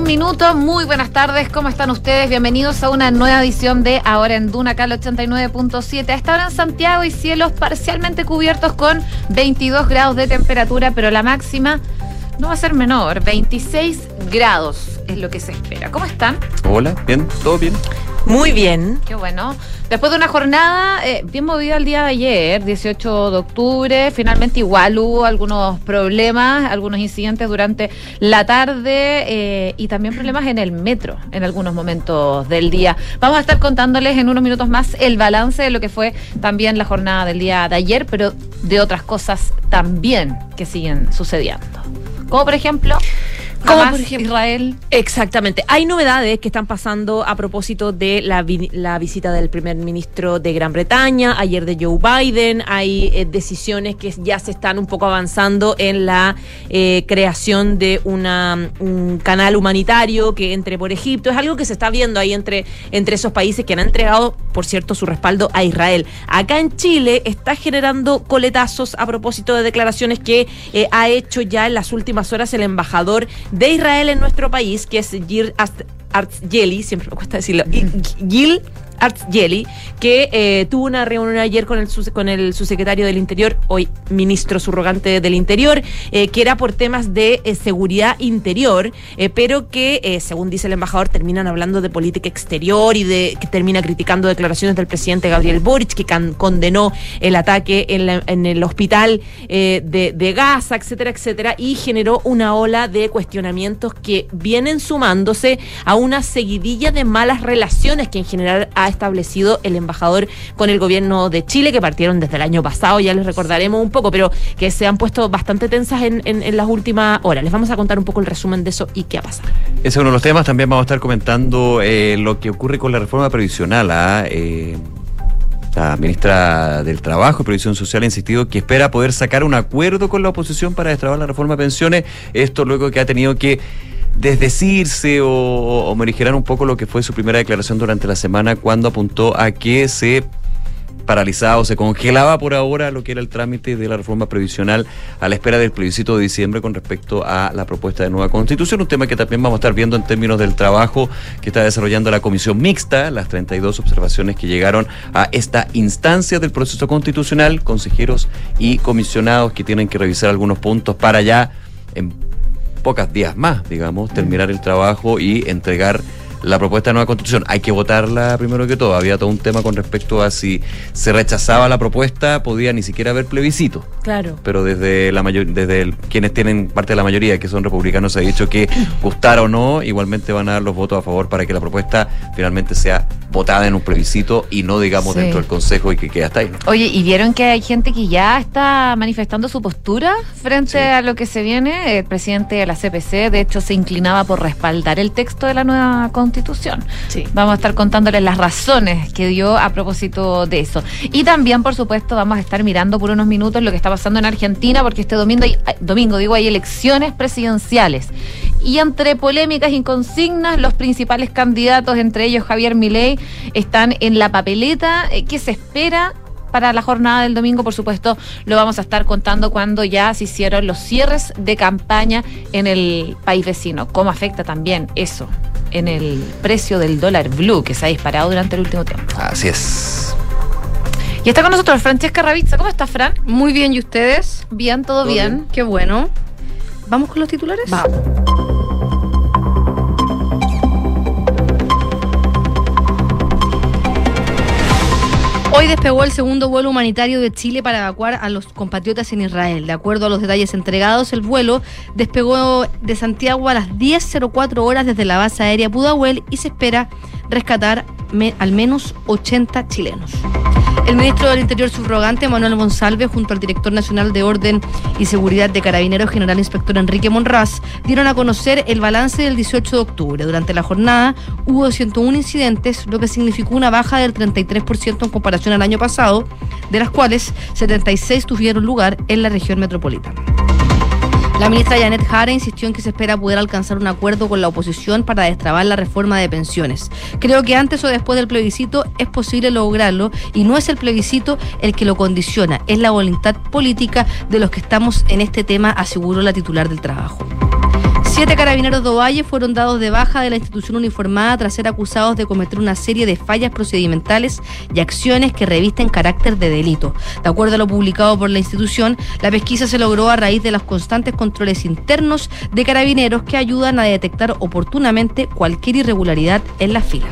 minuto. Muy buenas tardes, ¿cómo están ustedes? Bienvenidos a una nueva edición de Ahora en Duna, acá al 89.7. A esta hora en Santiago hay cielos parcialmente cubiertos con 22 grados de temperatura, pero la máxima no va a ser menor, 26 grados es lo que se espera. ¿Cómo están? Hola, bien, todo bien. Muy bien. Qué bueno. Después de una jornada bien movida el día de ayer, 18 de octubre, finalmente igual hubo algunos problemas, algunos incidentes durante la tarde y también problemas en el metro en algunos momentos del día. Vamos a estar contándoles en unos minutos más el balance de lo que fue también la jornada del día de ayer, pero de otras cosas también que siguen sucediendo. Como por ejemplo... Israel. Exactamente. Hay novedades que están pasando a propósito de la visita del primer ministro de Gran Bretaña, ayer de Joe Biden. Hay decisiones que ya se están un poco avanzando en la creación de un canal humanitario que entre por Egipto. Es algo que se está viendo ahí entre esos países que han entregado, por cierto, su respaldo a Israel. Acá en Chile está generando coletazos a propósito de declaraciones que ha hecho ya en las últimas horas el embajador de Israel en nuestro país, que es Gil Artzgeli, siempre me cuesta decirlo, Gil Artzgeli, que tuvo una reunión ayer con el subsecretario del Interior, hoy ministro subrogante del Interior, que era por temas de seguridad interior, pero que, según dice el embajador, terminan hablando de política exterior y que termina criticando declaraciones del presidente Gabriel Boric, que condenó el ataque en el hospital de Gaza, etcétera, etcétera, y generó una ola de cuestionamientos que vienen sumándose a una seguidilla de malas relaciones que en general ha establecido el embajador con el gobierno de Chile, que partieron desde el año pasado, ya les recordaremos un poco, pero que se han puesto bastante tensas en las últimas horas. Les vamos a contar un poco el resumen de eso y qué ha pasado. Ese es uno de los temas. También vamos a estar comentando lo que ocurre con la reforma previsional. La ministra del Trabajo y Previsión Social ha insistido que espera poder sacar un acuerdo con la oposición para destrabar la reforma de pensiones. Esto luego que ha tenido que desdecirse o morigerar un poco lo que fue su primera declaración durante la semana, cuando apuntó a que se paralizaba o se congelaba por ahora lo que era el trámite de la reforma previsional a la espera del plebiscito de diciembre con respecto a la propuesta de nueva constitución, un tema que también vamos a estar viendo en términos del trabajo que está desarrollando la comisión mixta, las 32 observaciones que llegaron a esta instancia del proceso constitucional, consejeros y comisionados que tienen que revisar algunos puntos para ya en pocos días más, digamos, terminar el trabajo y entregar la propuesta de nueva constitución. Hay que votarla primero que todo. Había todo un tema con respecto a si se rechazaba la propuesta, podía ni siquiera haber plebiscito. Claro. Pero desde quienes tienen parte de la mayoría, que son republicanos, se ha dicho que gustara o no, igualmente van a dar los votos a favor para que la propuesta finalmente sea votada en un plebiscito y no, digamos, dentro del Consejo y que quede hasta ahí, ¿no? Oye, ¿y vieron que hay gente que ya está manifestando su postura frente a lo que se viene? El presidente de la CPC, de hecho, se inclinaba por respaldar el texto de la nueva Constitución. Sí. Vamos a estar contándoles las razones que dio a propósito de eso. Y también, por supuesto, vamos a estar mirando por unos minutos lo que está pasando en Argentina, porque este domingo hay elecciones presidenciales. Y entre polémicas y consignas, los principales candidatos, entre ellos Javier Milei, están en la papeleta. ¿Qué se espera para la jornada del domingo? Por supuesto, lo vamos a estar contando cuando ya se hicieron los cierres de campaña en el país vecino. ¿Cómo afecta también eso en el precio del dólar blue, que se ha disparado durante el último tiempo? Así es. Y está con nosotros Francesca Ravizza. ¿Cómo está, Fran? Muy bien, ¿y ustedes? Bien, todo bien. Qué bueno. ¿Vamos con los titulares? Vamos. Hoy despegó el segundo vuelo humanitario de Chile para evacuar a los compatriotas en Israel. De acuerdo a los detalles entregados, el vuelo despegó de Santiago a las 10:04 horas desde la base aérea Pudahuel y se espera rescatar al menos 80 chilenos. El ministro del Interior subrogante, Manuel Monsalve, junto al director nacional de Orden y Seguridad de Carabineros, general inspector Enrique Monraz, dieron a conocer el balance del 18 de octubre. Durante la jornada hubo 101 incidentes, lo que significó una baja del 33% en comparación al año pasado, de las cuales 76 tuvieron lugar en la región metropolitana. La ministra Janet Jara insistió en que se espera poder alcanzar un acuerdo con la oposición para destrabar la reforma de pensiones. Creo que antes o después del plebiscito es posible lograrlo y no es el plebiscito el que lo condiciona, es la voluntad política de los que estamos en este tema, aseguró la titular del Trabajo. 7 carabineros de Ovalle fueron dados de baja de la institución uniformada tras ser acusados de cometer una serie de fallas procedimentales y acciones que revisten carácter de delito. De acuerdo a lo publicado por la institución, la pesquisa se logró a raíz de los constantes controles internos de carabineros que ayudan a detectar oportunamente cualquier irregularidad en las filas.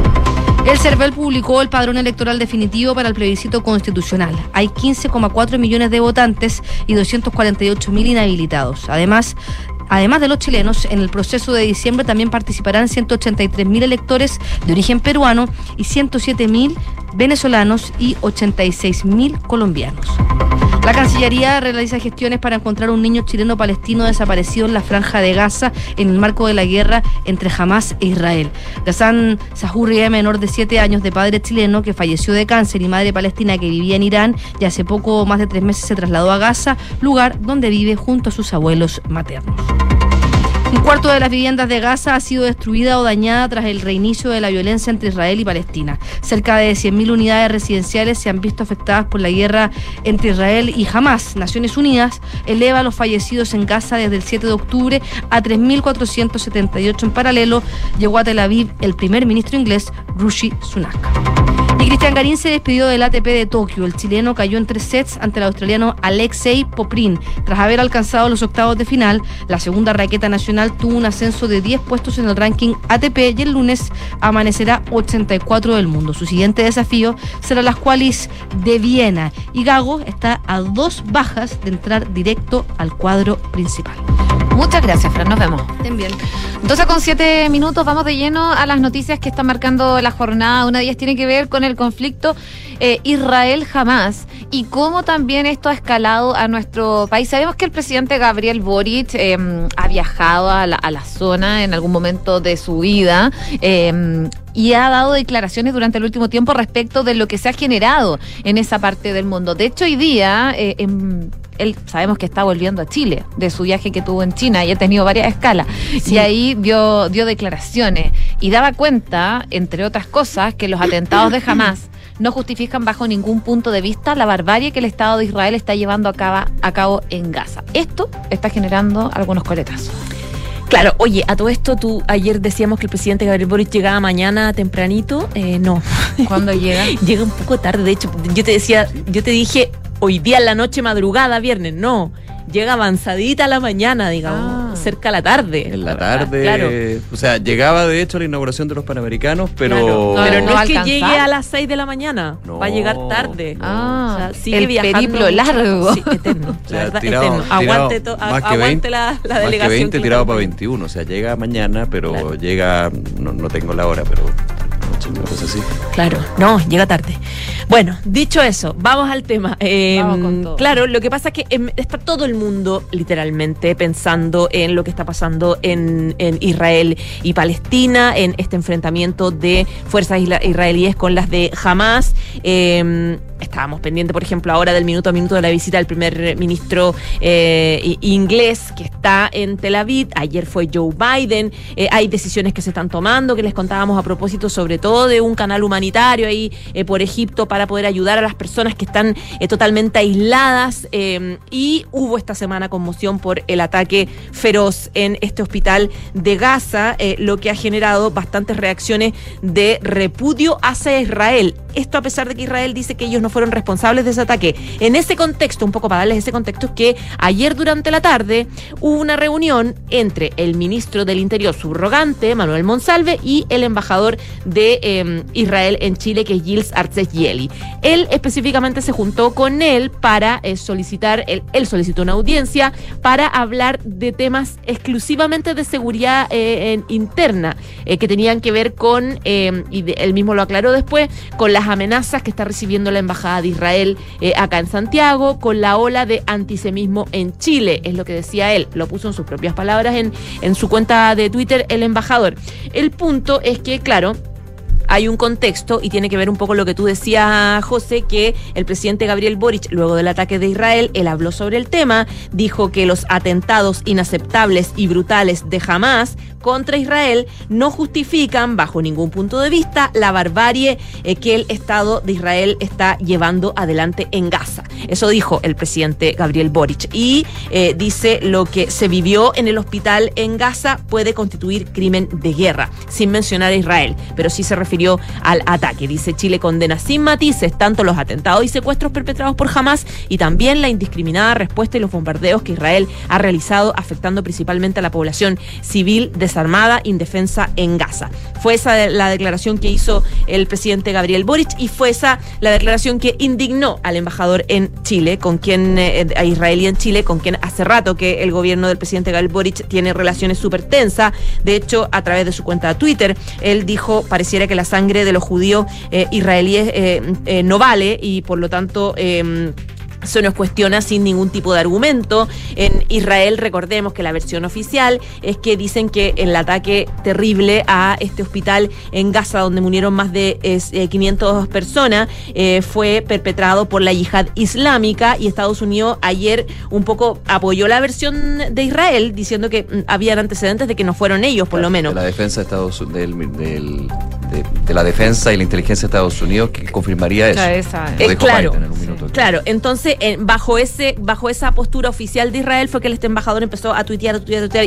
El CERVEL publicó el padrón electoral definitivo para el plebiscito constitucional. Hay 15,4 millones de votantes y 248.000 inhabilitados. Además de los chilenos, en el proceso de diciembre también participarán 183.000 electores de origen peruano y 107.000 venezolanos y 86.000 colombianos. La Cancillería realiza gestiones para encontrar un niño chileno palestino desaparecido en la Franja de Gaza en el marco de la guerra entre Hamás e Israel. Ghassan Zahurri, menor de 7 años de padre chileno que falleció de cáncer y madre palestina que vivía en Irán y hace poco más de 3 meses se trasladó a Gaza, lugar donde vive junto a sus abuelos maternos. Un cuarto de las viviendas de Gaza ha sido destruida o dañada tras el reinicio de la violencia entre Israel y Palestina. Cerca de 100.000 unidades residenciales se han visto afectadas por la guerra entre Israel y Hamás. Naciones Unidas eleva a los fallecidos en Gaza desde el 7 de octubre a 3.478. En paralelo, llegó a Tel Aviv el primer ministro inglés, Rishi Sunak. Y Cristian Garín se despidió del ATP de Tokio. El chileno cayó en 3 sets ante el australiano Alexei Poprin. Tras haber alcanzado los octavos de final, la segunda raqueta nacional tuvo un ascenso de 10 puestos en el ranking ATP y el lunes amanecerá 84 del mundo. Su siguiente desafío será las qualis de Viena y Gago está a 2 bajas de entrar directo al cuadro principal. Muchas gracias, Fran. Nos vemos. Estén bien. 12:07, vamos de lleno a las noticias que están marcando la jornada. Una de ellas tiene que ver con el conflicto Israel-Hamás y cómo también esto ha escalado a nuestro país. Sabemos que el presidente Gabriel Boric ha viajado a la zona en algún momento de su vida y ha dado declaraciones durante el último tiempo respecto de lo que se ha generado en esa parte del mundo. De hecho, hoy día él sabemos que está volviendo a Chile de su viaje que tuvo en China y ha tenido varias escalas. Sí. Y ahí dio declaraciones y daba cuenta, entre otras cosas, que los atentados de Hamás no justifican bajo ningún punto de vista la barbarie que el Estado de Israel está llevando a cabo en Gaza. Esto está generando algunos coletazos. Claro, oye, a todo esto, ayer decíamos que el presidente Gabriel Boric llegaba mañana tempranito. No. ¿Cuándo llega? Llega un poco tarde. De hecho, yo te dije hoy día en la noche, madrugada, viernes. No, llega avanzadita a la mañana, digamos, cerca a la tarde. En la tarde, claro. O sea, llegaba de hecho a la inauguración de los Panamericanos, pero... Claro. Pero no es que llegue a las 6 de la mañana, va a llegar tarde. O sea, sigue el viajando. Periplo largo. Sí, eterno. O sea, verdad, tirado, eterno. Aguante la delegación. Más que 20 tirado para 21, o sea, llega mañana, pero claro. Llega, no tengo la hora, pero... una cosa así. Claro, no, llega tarde. Bueno, dicho eso, vamos al tema. Vamos con todo. Claro, lo que pasa es que está todo el mundo literalmente pensando en lo que está pasando en Israel y Palestina, en este enfrentamiento de fuerzas israelíes con las de Hamás. Estábamos pendientes, por ejemplo, ahora del minuto a minuto de la visita del primer ministro inglés que está en Tel Aviv. Ayer fue Joe Biden. Hay decisiones que se están tomando, que les contábamos a propósito, sobre todo de un canal humanitario ahí por Egipto para poder ayudar a las personas que están totalmente aisladas. Y hubo esta semana conmoción por el ataque feroz en este hospital de Gaza, lo que ha generado bastantes reacciones de repudio hacia Israel. Esto a pesar de que Israel dice que ellos no fueron responsables de ese ataque. En ese contexto, un poco para darles ese contexto, es que ayer durante la tarde hubo una reunión entre el ministro del Interior subrogante, Manuel Monsalve, y el embajador de Israel en Chile, que es Gilles Artses-Yeli. Él específicamente se juntó con él para solicitar, él solicitó una audiencia para hablar de temas exclusivamente de seguridad interna, que tenían que ver con, y él mismo lo aclaró después, con las amenazas que está recibiendo la Embajada de Israel acá en Santiago, con la ola de antisemitismo en Chile, es lo que decía él, lo puso en sus propias palabras en su cuenta de Twitter el embajador. El punto es que, claro, hay un contexto y tiene que ver un poco lo que tú decías, José, que el presidente Gabriel Boric, luego del ataque de Israel, él habló sobre el tema, dijo que los atentados inaceptables y brutales de Hamás contra Israel no justifican, bajo ningún punto de vista, la barbarie que el Estado de Israel está llevando adelante en Gaza. Eso dijo el presidente Gabriel Boric. Y dice lo que se vivió en el hospital en Gaza puede constituir crimen de guerra, sin mencionar a Israel, pero sí se refirió al ataque. Dice, Chile condena sin matices tanto los atentados y secuestros perpetrados por Hamás y también la indiscriminada respuesta y los bombardeos que Israel ha realizado, afectando principalmente a la población civil desarmada, indefensa en Gaza. Fue esa la declaración que hizo el presidente Gabriel Boric y fue esa la declaración que indignó al embajador en Chile, con quien, a israelí en Chile, con quien hace rato que el gobierno del presidente Gabriel Boric tiene relaciones súper tensas. De hecho, a través de su cuenta de Twitter, él dijo, pareciera que la sangre de los judíos israelíes no vale y por lo tanto se nos cuestiona sin ningún tipo de argumento. En Israel, recordemos que la versión oficial es que dicen que el ataque terrible a este hospital en Gaza, donde murieron más de 500 personas, fue perpetrado por la yihad islámica, y Estados Unidos ayer un poco apoyó la versión de Israel, diciendo que habían antecedentes de que no fueron ellos, por lo menos. La defensa de Estados de la defensa y la inteligencia de Estados Unidos que confirmaría eso. Claro, en un minuto. Claro, entonces bajo esa postura oficial de Israel fue que este embajador empezó a tuitear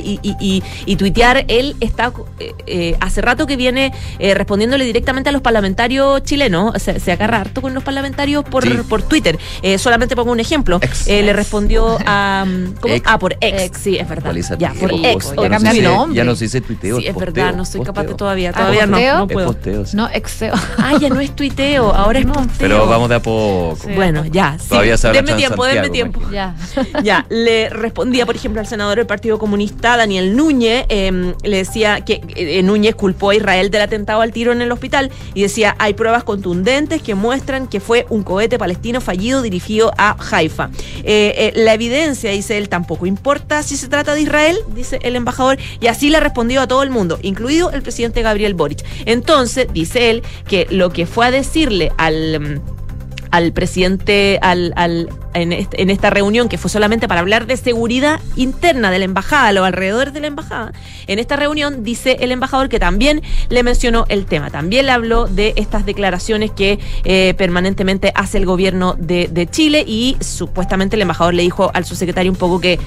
y tuitear. Él está hace rato que viene respondiéndole directamente a los parlamentarios chilenos, se agarra harto con los parlamentarios por Twitter. Solamente pongo un ejemplo. Le respondió a por X. Sí, es verdad. Ya, por X. Ya no se dice tuiteo. Sí, es verdad, no soy capaz de todavía no puedo. Posteo, sí. No, exeo. Ya no es tuiteo, ahora es posteo. Pero vamos de a poco. Sí. Bueno, ya. Todavía se habla denme tiempo. Ya. Le respondía, por ejemplo, al senador del Partido Comunista, Daniel Núñez, le decía que Núñez culpó a Israel del atentado al tiro en el hospital y decía, hay pruebas contundentes que muestran que fue un cohete palestino fallido dirigido a Haifa. La evidencia, dice él, tampoco importa si se trata de Israel, dice el embajador, y así le respondió a todo el mundo, incluido el presidente Gabriel Boric. Entonces, dice él que lo que fue a decirle al presidente en esta reunión, que fue solamente para hablar de seguridad interna de la embajada, los alrededores de la embajada, en esta reunión dice el embajador que también le mencionó el tema, también le habló de estas declaraciones que permanentemente hace el gobierno de Chile, y supuestamente el embajador le dijo al subsecretario un poco que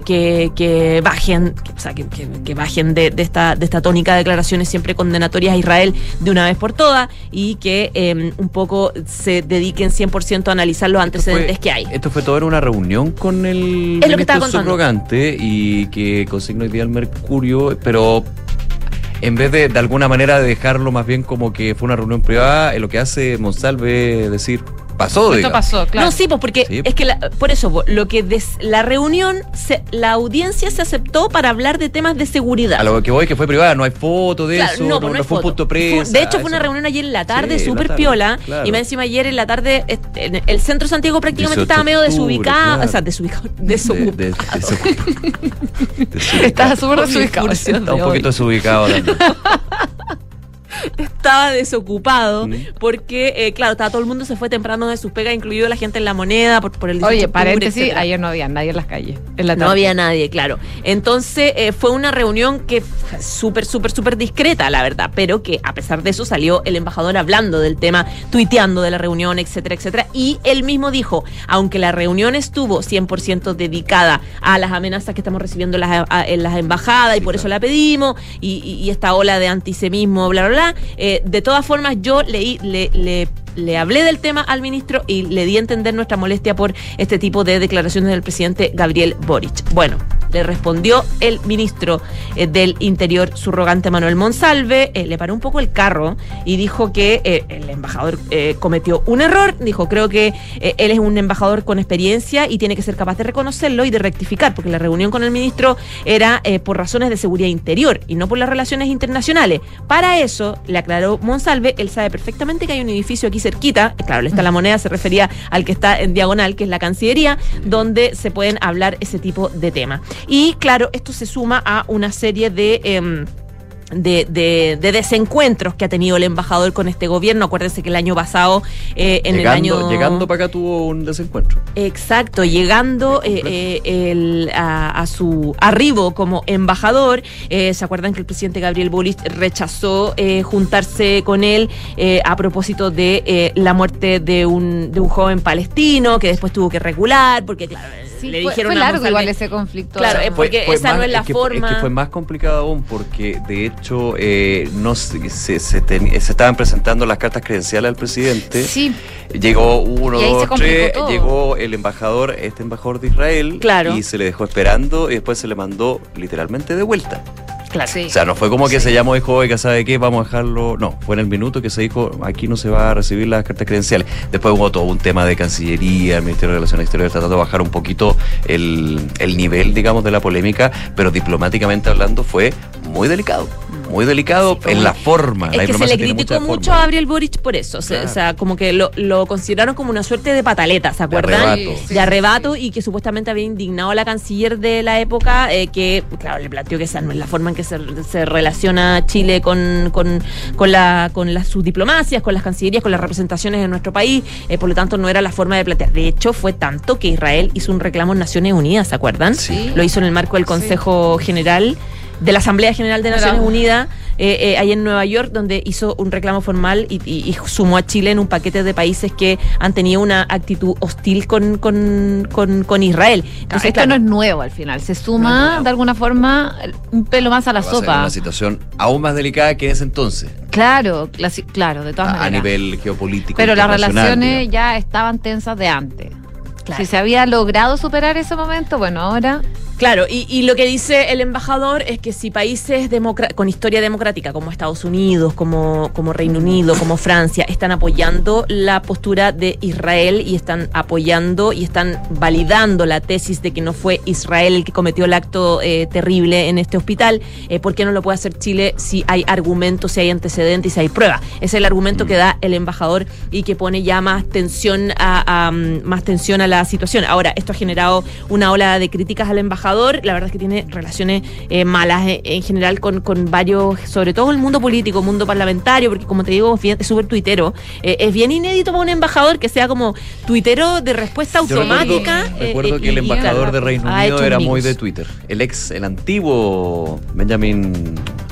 bajen, o sea, que bajen de esta tónica de declaraciones siempre condenatorias a Israel de una vez por todas, y que un poco se dediquen 100% a analizar los antecedentes que hay. Esto fue todo en una reunión con el ministro subrogante y que consignó hoy día el Mercurio, pero en vez de alguna manera de dejarlo más bien como que fue una reunión privada, lo que hace Monsalve es decir, pasó, esto pasó, claro. No, sí, pues porque es que por eso, lo que la reunión, la audiencia se aceptó para hablar de temas de seguridad. A lo que voy, que fue privada, no hay foto de eso, no fue un punto de prensa. De hecho, fue una reunión ayer en la tarde, súper piola, claro. Y más encima ayer en la tarde, el centro Santiago prácticamente estaba medio desubicado, claro. O sea, desocupado. Estaba súper desubicado. Está un poquito desubicado también. Estaba desocupado porque, claro, todo el mundo se fue temprano de sus pegas, incluido la gente en La Moneda por el 18 de octubre, paréntesis, etcétera. ayer no había nadie en las calles. No había nadie, claro. Entonces fue una reunión que súper discreta, la verdad, pero que a pesar de eso salió el embajador hablando del tema, tuiteando de la reunión, etcétera, y él mismo dijo, aunque la reunión estuvo 100% dedicada a las amenazas que estamos recibiendo en las embajadas, y por eso la pedimos, y esta ola de antisemitismo, bla, bla, bla, de todas formas yo le hablé del tema al ministro y le di a entender nuestra molestia por este tipo de declaraciones del presidente Gabriel Boric. Bueno, le respondió el ministro del Interior subrogante Manuel Monsalve, le paró un poco el carro y dijo que el embajador cometió un error. Dijo, creo que él es un embajador con experiencia y tiene que ser capaz de reconocerlo y de rectificar, porque la reunión con el ministro era por razones de seguridad interior y no por las relaciones internacionales. Para eso, le aclaró Monsalve, él sabe perfectamente que hay un edificio aquí cerquita, claro, está La Moneda, se refería al que está en diagonal, que es la Cancillería, donde se pueden hablar ese tipo de temas. Y claro, esto se suma a una serie de desencuentros que ha tenido el embajador con este gobierno. Acuérdense que el año pasado, llegando para acá tuvo un desencuentro. Exacto, llegando a su arribo como embajador. ¿Se acuerdan que el presidente Gabriel Boric rechazó juntarse con él a propósito de la muerte de un joven palestino que después tuvo que regular porque claro, sí, le dijeron fue largo igual ese conflicto. Claro, porque esa no es la forma. Es que fue más complicado aún porque de hecho se estaban presentando las cartas credenciales al presidente. Sí. Llegó uno, dos, tres, todo. llegó el embajador de Israel, claro, y se le dejó esperando y después se le mandó literalmente de vuelta. Claro. Sí. O sea, no fue como que se llamó y dijo, oiga, ¿sabe qué? Vamos a dejarlo. No, fue en el minuto que se dijo, aquí no se va a recibir las cartas credenciales. Después hubo todo un tema de Cancillería, el Ministerio de Relaciones Exteriores tratando de bajar un poquito el nivel, digamos, de la polémica, pero diplomáticamente hablando fue muy delicado. Muy delicado en la forma. Es que se le criticó mucho a Gabriel Boric por eso. Claro. O sea, como que lo consideraron como una suerte de pataleta, ¿se acuerdan? De arrebato, y que supuestamente había indignado a la canciller de la época, que, claro, le planteó que esa no es la forma en que se relaciona Chile con sus diplomacias, con las cancillerías, con las representaciones de nuestro país. Por lo tanto, no era la forma de plantear. De hecho, fue tanto que Israel hizo un reclamo en Naciones Unidas, ¿se acuerdan? Sí. Lo hizo en el marco del Consejo General, de la Asamblea General de Naciones Unidas, ahí en Nueva York, donde hizo un reclamo formal y sumó a Chile en un paquete de países que han tenido una actitud hostil con Israel. Entonces, esto no es nuevo al final, se suma de alguna forma un pelo más a la sopa. Una situación aún más delicada que en ese entonces. Claro, claro, de todas maneras. A nivel geopolítico. Pero las relaciones ya estaban tensas de antes. Claro. Si se había logrado superar ese momento, bueno, ahora... Claro, y lo que dice el embajador es que si países con historia democrática como Estados Unidos, como Reino Unido, como Francia, están apoyando la postura de Israel y están apoyando y están validando la tesis de que no fue Israel el que cometió el acto terrible en este hospital, ¿por qué no lo puede hacer Chile si hay argumentos, si hay antecedentes y si hay pruebas? Ese es el argumento que da el embajador y que pone ya más tensión a la situación. Ahora, esto ha generado una ola de críticas al embajador. La verdad es que tiene relaciones malas en general con varios, sobre todo el mundo político, mundo parlamentario, porque como te digo, es súper tuitero. Es bien inédito para un embajador que sea como tuitero de respuesta automática. Recuerdo que el embajador de Reino Unido era muy de Twitter. El antiguo Benjamin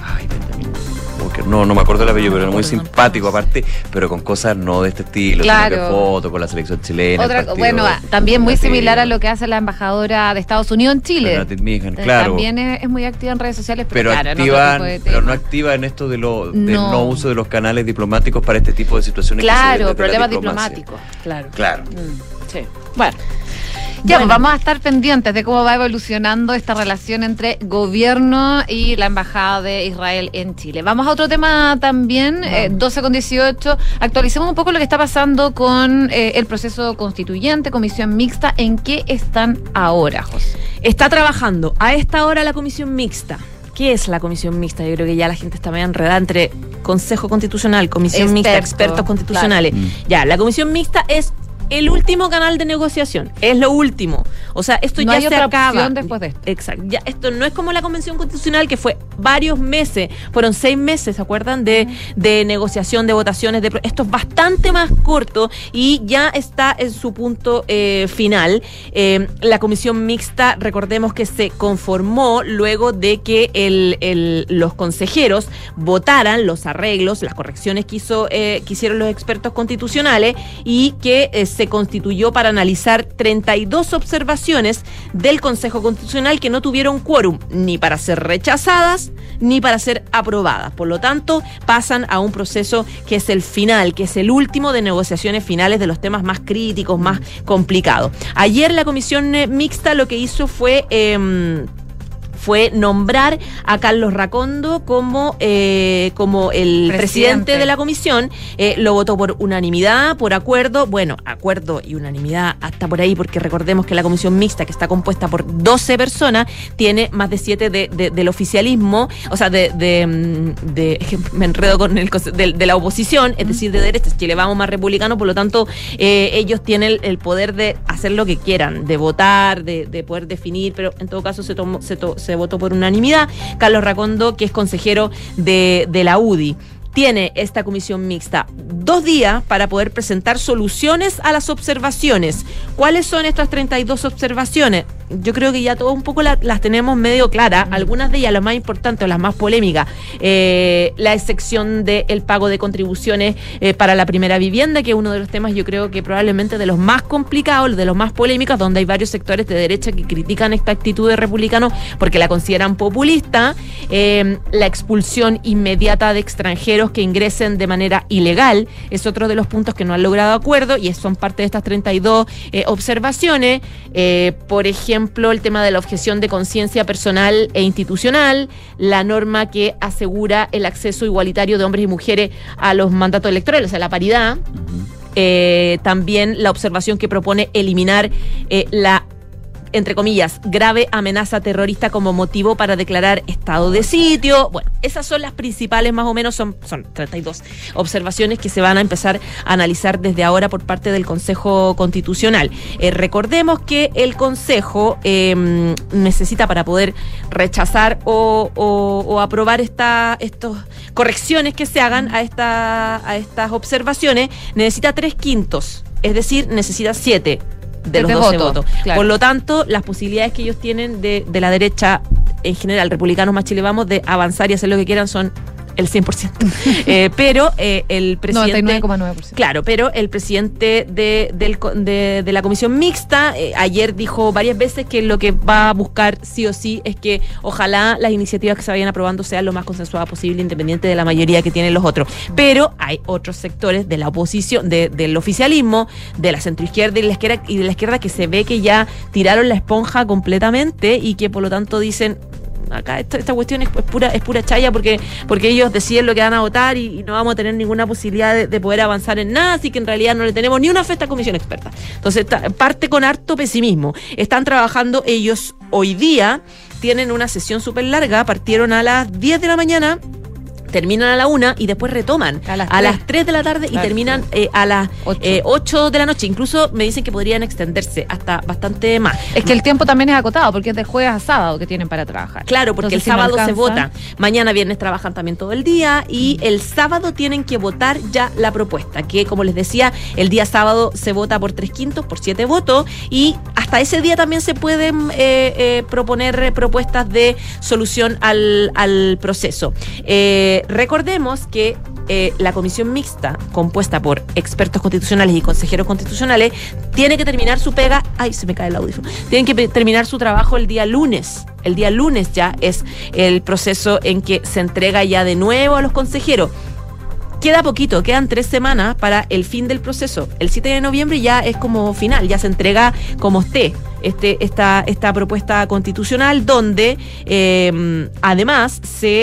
Walker, no me acuerdo el apellido, pero era muy simpático aparte, pero con cosas no de este estilo, claro, sino que fotos con la selección chilena. También muy similar a lo que hace la embajadora de Estados Unidos en Chile. Claro. También es muy activa en redes sociales, pero no activa en esto de no uso de los canales diplomáticos para este tipo de situaciones. Claro, problemas diplomáticos. Claro. Sí. Bueno. Ya, pues vamos a estar pendientes de cómo va evolucionando esta relación entre gobierno y la Embajada de Israel en Chile. Vamos a otro tema también, 12:18. Actualicemos un poco lo que está pasando con el proceso constituyente, comisión mixta. ¿En qué están ahora, José? Está trabajando a esta hora la comisión mixta. ¿Qué es la comisión mixta? Yo creo que ya la gente está medio enredada entre Consejo Constitucional, comisión mixta, expertos constitucionales. Claro. Ya, la comisión mixta es el último canal de negociación, es lo último. O sea, esto no ya se acaba después de esto. Exacto. Ya, esto no es como la Convención Constitucional, que fue varios meses, fueron 6 meses, ¿se acuerdan? De negociación, de votaciones, esto es bastante más corto y ya está en su punto final. La comisión mixta, recordemos que se conformó luego de que los consejeros votaran los arreglos, las correcciones que hicieron los expertos constitucionales y que se constituyó para analizar 32 observaciones del Consejo Constitucional que no tuvieron quórum ni para ser rechazadas ni para ser aprobadas. Por lo tanto, pasan a un proceso que es el final, que es el último de negociaciones finales de los temas más críticos, más complicados. Ayer la comisión mixta lo que hizo fue nombrar a Carlos Racondo como el presidente de la comisión. Lo votó por unanimidad, por acuerdo. Bueno, acuerdo y unanimidad hasta por ahí, porque recordemos que la comisión mixta, que está compuesta por 12 personas, tiene más de 7 del oficialismo, o sea, me enredo con de la oposición, es decir, de derechas. Chile Vamos más republicano, por lo tanto, ellos tienen el poder de hacer lo que quieran, de votar, de poder definir, pero en todo caso se se votó por unanimidad. Carlos Recondo, que es consejero de la UDI. Tiene esta comisión mixta 2 días para poder presentar soluciones a las observaciones. ¿Cuáles son estas 32 observaciones? Yo creo que ya todos un poco las tenemos medio claras. Algunas de ellas, las más importantes o las más polémicas, la excepción del pago de contribuciones para la primera vivienda, que es uno de los temas, yo creo que probablemente de los más complicados, de los más polémicos, donde hay varios sectores de derecha que critican esta actitud de republicanos porque la consideran populista. La expulsión inmediata de extranjeros que ingresen de manera ilegal es otro de los puntos que no han logrado acuerdo y son parte de estas 32 observaciones. Por ejemplo, el tema de la objeción de conciencia personal e institucional, la norma que asegura el acceso igualitario de hombres y mujeres a los mandatos electorales, o sea, la paridad. También la observación que propone eliminar la, entre comillas, grave amenaza terrorista como motivo para declarar estado de sitio. Bueno, esas son las principales, más o menos, son 32 observaciones que se van a empezar a analizar desde ahora por parte del Consejo Constitucional. Recordemos que el Consejo necesita, para poder rechazar o aprobar estas correcciones que se hagan a estas observaciones, necesita 3/5, es decir, necesita 7 de los 12 votos. Claro. Por lo tanto, las posibilidades que ellos tienen de la derecha, en general, republicanos más Chile Vamos, de avanzar y hacer lo que quieran son el 100%. Pero el presidente... 99,9%. Claro, pero el presidente de la comisión mixta ayer dijo varias veces que lo que va a buscar sí o sí es que ojalá las iniciativas que se vayan aprobando sean lo más consensuadas posible, independiente de la mayoría que tienen los otros. Pero hay otros sectores de la oposición, del oficialismo, de la centroizquierda y de la izquierda que se ve que ya tiraron la esponja completamente y que por lo tanto dicen... Acá esta cuestión es pura chaya porque ellos deciden lo que van a votar y no vamos a tener ninguna posibilidad de poder avanzar en nada, así que en realidad no le tenemos ni una fe a esta comisión experta. Entonces parte con harto pesimismo. Están trabajando ellos hoy día, tienen una sesión súper larga, partieron a las 10 de la mañana, terminan a la 1 y después retoman a las 3 de la tarde y terminan a las 8 de la noche. Incluso me dicen que podrían extenderse hasta bastante más. Es que el tiempo también es acotado porque es de jueves a sábado que tienen para trabajar. Claro, porque entonces, el sábado se vota. Mañana viernes trabajan también todo el día y el sábado tienen que votar ya la propuesta, que como les decía, el día sábado se vota por 3/5, por 7 votos y hasta ese día también se pueden proponer propuestas de solución al proceso. Recordemos que la comisión mixta, compuesta por expertos constitucionales y consejeros constitucionales, tiene que terminar su pega. Ay, se me cae el audífono. Tienen que terminar su trabajo el día lunes. El día lunes ya es el proceso en que se entrega ya de nuevo a los consejeros. Queda poquito, quedan 3 semanas para el fin del proceso. El 7 de noviembre ya es como final, ya se entrega como esté esta propuesta constitucional donde además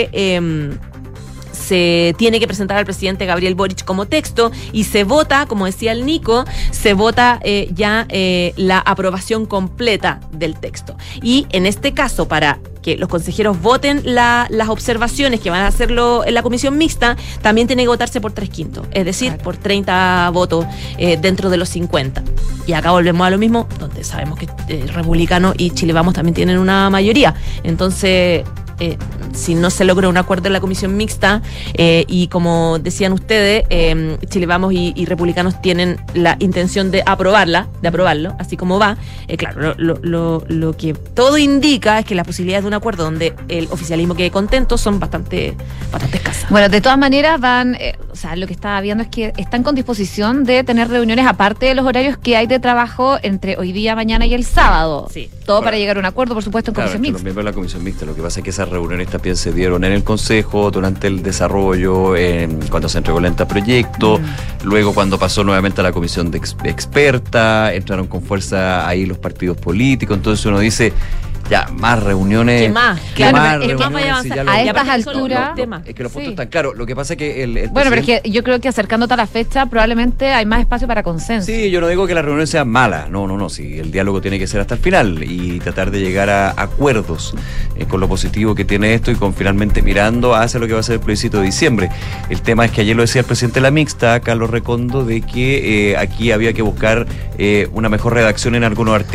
se tiene que presentar al presidente Gabriel Boric como texto y se vota, como decía el Nico, se vota la aprobación completa del texto. Y en este caso, para que los consejeros voten las observaciones que van a hacerlo en la comisión mixta, también tiene que votarse por 3/5, es decir, por 30 votos dentro de los 50. Y acá volvemos a lo mismo, donde sabemos que Republicano y Chile Vamos también tienen una mayoría. Entonces... si no se logra un acuerdo en la comisión mixta y como decían ustedes, Chile Vamos y Republicanos tienen la intención de aprobarlo, así como va, claro, lo que todo indica es que las posibilidades de un acuerdo donde el oficialismo quede contento son bastante escasas. Bueno, de todas maneras van, o sea, lo que estaba viendo es que están con disposición de tener reuniones aparte de los horarios que hay de trabajo entre hoy día, mañana y el sábado. Sí. Todo para llegar a un acuerdo, por supuesto, en comisión mixta. Los miembros de la comisión mixta, lo que pasa es que esas reuniones también se dieron en el Consejo, durante el desarrollo, cuando se entregó el anteproyecto, luego cuando pasó nuevamente a la comisión de experta, entraron con fuerza ahí los partidos políticos, entonces uno dice... Ya, más reuniones. ¿Qué más? Claro, más es que reuniones, a estas alturas. Es que los puntos están claros. Lo que pasa es que bueno, pero es que yo creo que acercándote a la fecha probablemente hay más espacio para consenso. Sí, yo no digo que las reuniones sean malas. No. Sí, el diálogo tiene que ser hasta el final y tratar de llegar a acuerdos con lo positivo que tiene esto y con finalmente mirando hacia lo que va a ser el plebiscito de diciembre. El tema es que ayer lo decía el presidente de la mixta, Carlos Recondo, de que aquí había que buscar una mejor redacción en algunos artículos.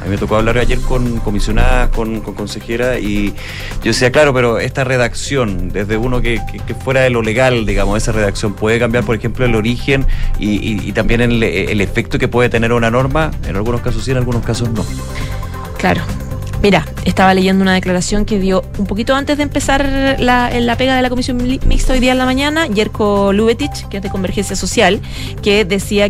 A mí me tocó hablar ayer con comisionadas, con consejera, y yo decía, claro, pero esta redacción, desde uno que fuera de lo legal, digamos, esa redacción puede cambiar, por ejemplo, el origen y también el efecto que puede tener una norma, en algunos casos sí, en algunos casos no. Claro. Mira, estaba leyendo una declaración que dio un poquito antes de empezar la pega de la comisión mixta hoy día en la mañana, Jerko Lubetich, que es de Convergencia Social, que decía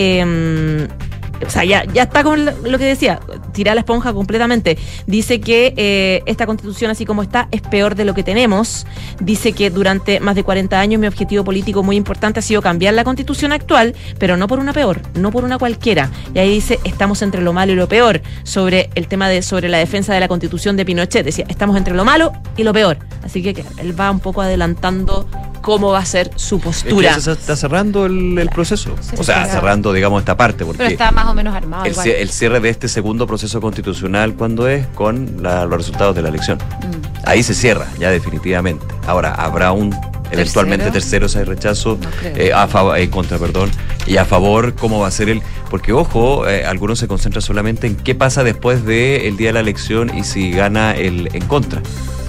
que o sea, ya está con lo que decía, tirar la esponja completamente. Dice que esta constitución, así como está, es peor de lo que tenemos. Dice que durante más de 40 años mi objetivo político muy importante ha sido cambiar la constitución actual, pero no por una peor, no por una cualquiera. Y ahí dice, estamos entre lo malo y lo peor. Sobre el tema sobre la defensa de la constitución de Pinochet, decía, estamos entre lo malo y lo peor. Así que él va un poco adelantando cómo va a ser su postura. Es que se está cerrando el proceso. O sea, cerrando, digamos, esta parte. Porque pero está más o menos armado. El cierre de este segundo proceso constitucional, ¿cuándo es? Con los resultados de la elección. Ahí se cierra, ya definitivamente. Ahora, habrá eventualmente tercero, si hay rechazo, no en contra, perdón, y a favor, ¿cómo va a ser porque ojo, algunos se concentran solamente en qué pasa después del día de la elección y si gana el en contra.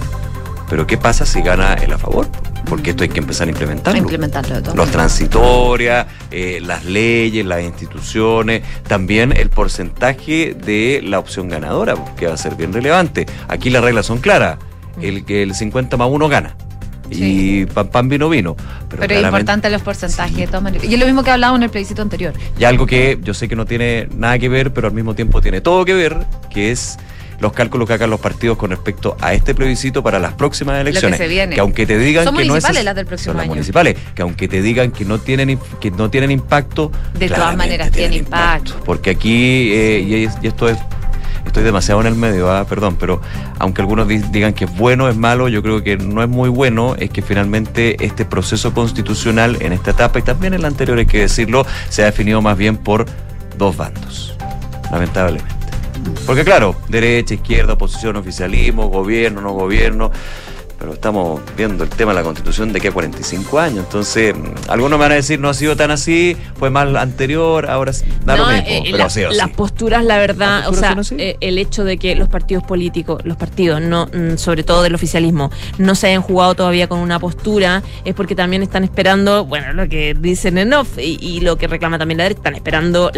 Pero ¿qué pasa si gana el a favor? Porque esto hay que empezar a implementarlo. De todo. Los transitorias, las leyes, las instituciones, también el porcentaje de la opción ganadora, que va a ser bien relevante. Aquí las reglas son claras. El 50+1 gana. Sí. Y pan, vino. Pero es importante los porcentajes, sí. De todas maneras. Y es lo mismo que hablábamos en el plebiscito anterior. Y algo que yo sé que no tiene nada que ver, pero al mismo tiempo tiene todo que ver, que es los cálculos que hagan los partidos con respecto a este plebiscito para las próximas elecciones. Lo que se viene. Que aunque te digan son que no es... Son municipales las del próximo año. Son las municipales. Que aunque te digan que no tienen impacto... De todas maneras tienen impacto. Porque aquí, y esto es... Estoy demasiado en el medio, perdón, pero aunque algunos digan que es bueno, es malo, yo creo que no es muy bueno, es que finalmente este proceso constitucional en esta etapa y también en la anterior, hay que decirlo, se ha definido más bien por dos bandos, lamentablemente. Porque claro, derecha, izquierda, oposición, oficialismo, gobierno, no gobierno, pero estamos viendo el tema de la Constitución de que 45 años, entonces algunos me van a decir no ha sido tan así, fue más anterior, ahora da lo mismo, pero ha sido así. Las posturas, la verdad, o sea, el hecho de que los partidos políticos, no, sobre todo del oficialismo, no se hayan jugado todavía con una postura, es porque también están esperando, bueno, lo que dicen en off y lo que reclama también la derecha, están esperando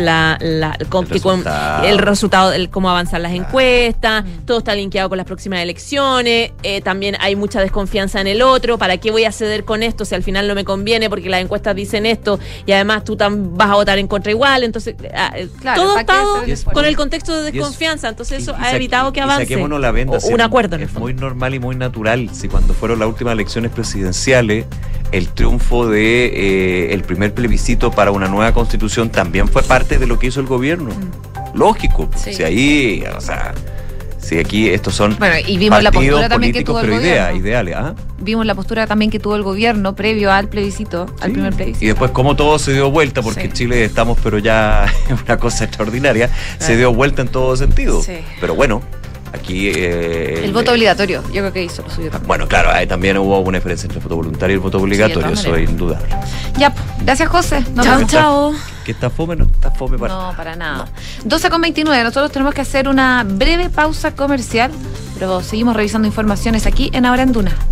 el resultado, cómo avanzan las encuestas, todo está linkeado con las próximas elecciones, también hay mucha desconfianza en el otro, ¿para qué voy a ceder con esto si al final no me conviene porque las encuestas dicen esto y además tú vas a votar en contra igual? Entonces, claro, todo está con el contexto de desconfianza, entonces eso ha evitado que avance un acuerdo. Es muy normal y muy natural. Si cuando fueron las últimas elecciones presidenciales, el triunfo de el primer plebiscito para una nueva constitución también fue parte de lo que hizo el gobierno. Lógico. Sí. Si ahí, o sea... Sí, aquí estos son y vimos la postura también que tuvo el gobierno. Ideales, Vimos la postura también que tuvo el gobierno previo al plebiscito, al primer plebiscito. Y después cómo todo se dio vuelta, porque en Chile estamos, pero ya es una cosa extraordinaria, se dio vuelta en todo sentido. Sí. Pero bueno, aquí... el voto obligatorio, yo creo que hizo lo suyo también. Bueno, claro, ahí también hubo una diferencia entre el voto voluntario y el voto obligatorio, eso es indudable. Ya, gracias José. Chao. ¿Que está fome? No está fome para... No, para nada. 12:29, nosotros tenemos que hacer una breve pausa comercial, pero seguimos revisando informaciones aquí en Ahora en Duna.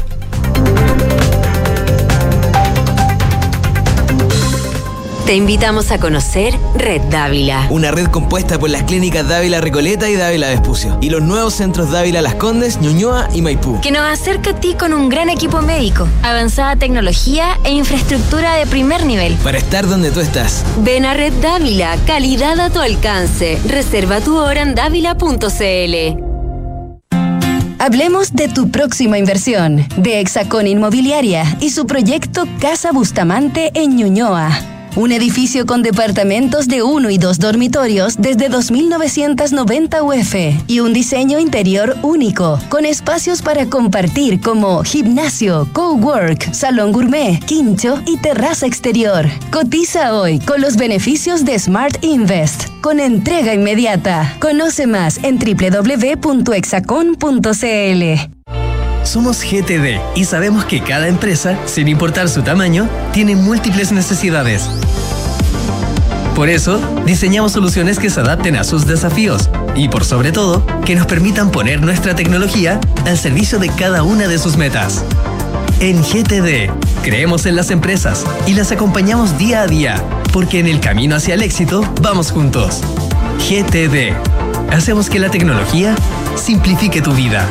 Te invitamos a conocer Red Dávila. Una red compuesta por las clínicas Dávila Recoleta y Dávila Vespucio. Y los nuevos centros Dávila Las Condes, Ñuñoa y Maipú. Que nos acerca a ti con un gran equipo médico, avanzada tecnología e infraestructura de primer nivel. Para estar donde tú estás. Ven a Red Dávila, calidad a tu alcance. Reserva tu hora en dávila.cl. Hablemos de tu próxima inversión, de Hexacón Inmobiliaria y su proyecto Casa Bustamante en Ñuñoa. Un edificio con departamentos de 1 y 2 dormitorios desde 2.990 UF y un diseño interior único, con espacios para compartir como gimnasio, cowork, salón gourmet, quincho y terraza exterior. Cotiza hoy con los beneficios de Smart Invest, con entrega inmediata. Conoce más en www.hexacon.cl. Somos GTD y sabemos que cada empresa, sin importar su tamaño, tiene múltiples necesidades. Por eso, diseñamos soluciones que se adapten a sus desafíos Y por sobre todo, que nos permitan poner nuestra tecnología al servicio de cada una de sus metas. En GTD, creemos en las empresas y las acompañamos día a día, porque en el camino hacia el éxito vamos juntos. GTD. Hacemos que la tecnología simplifique tu vida.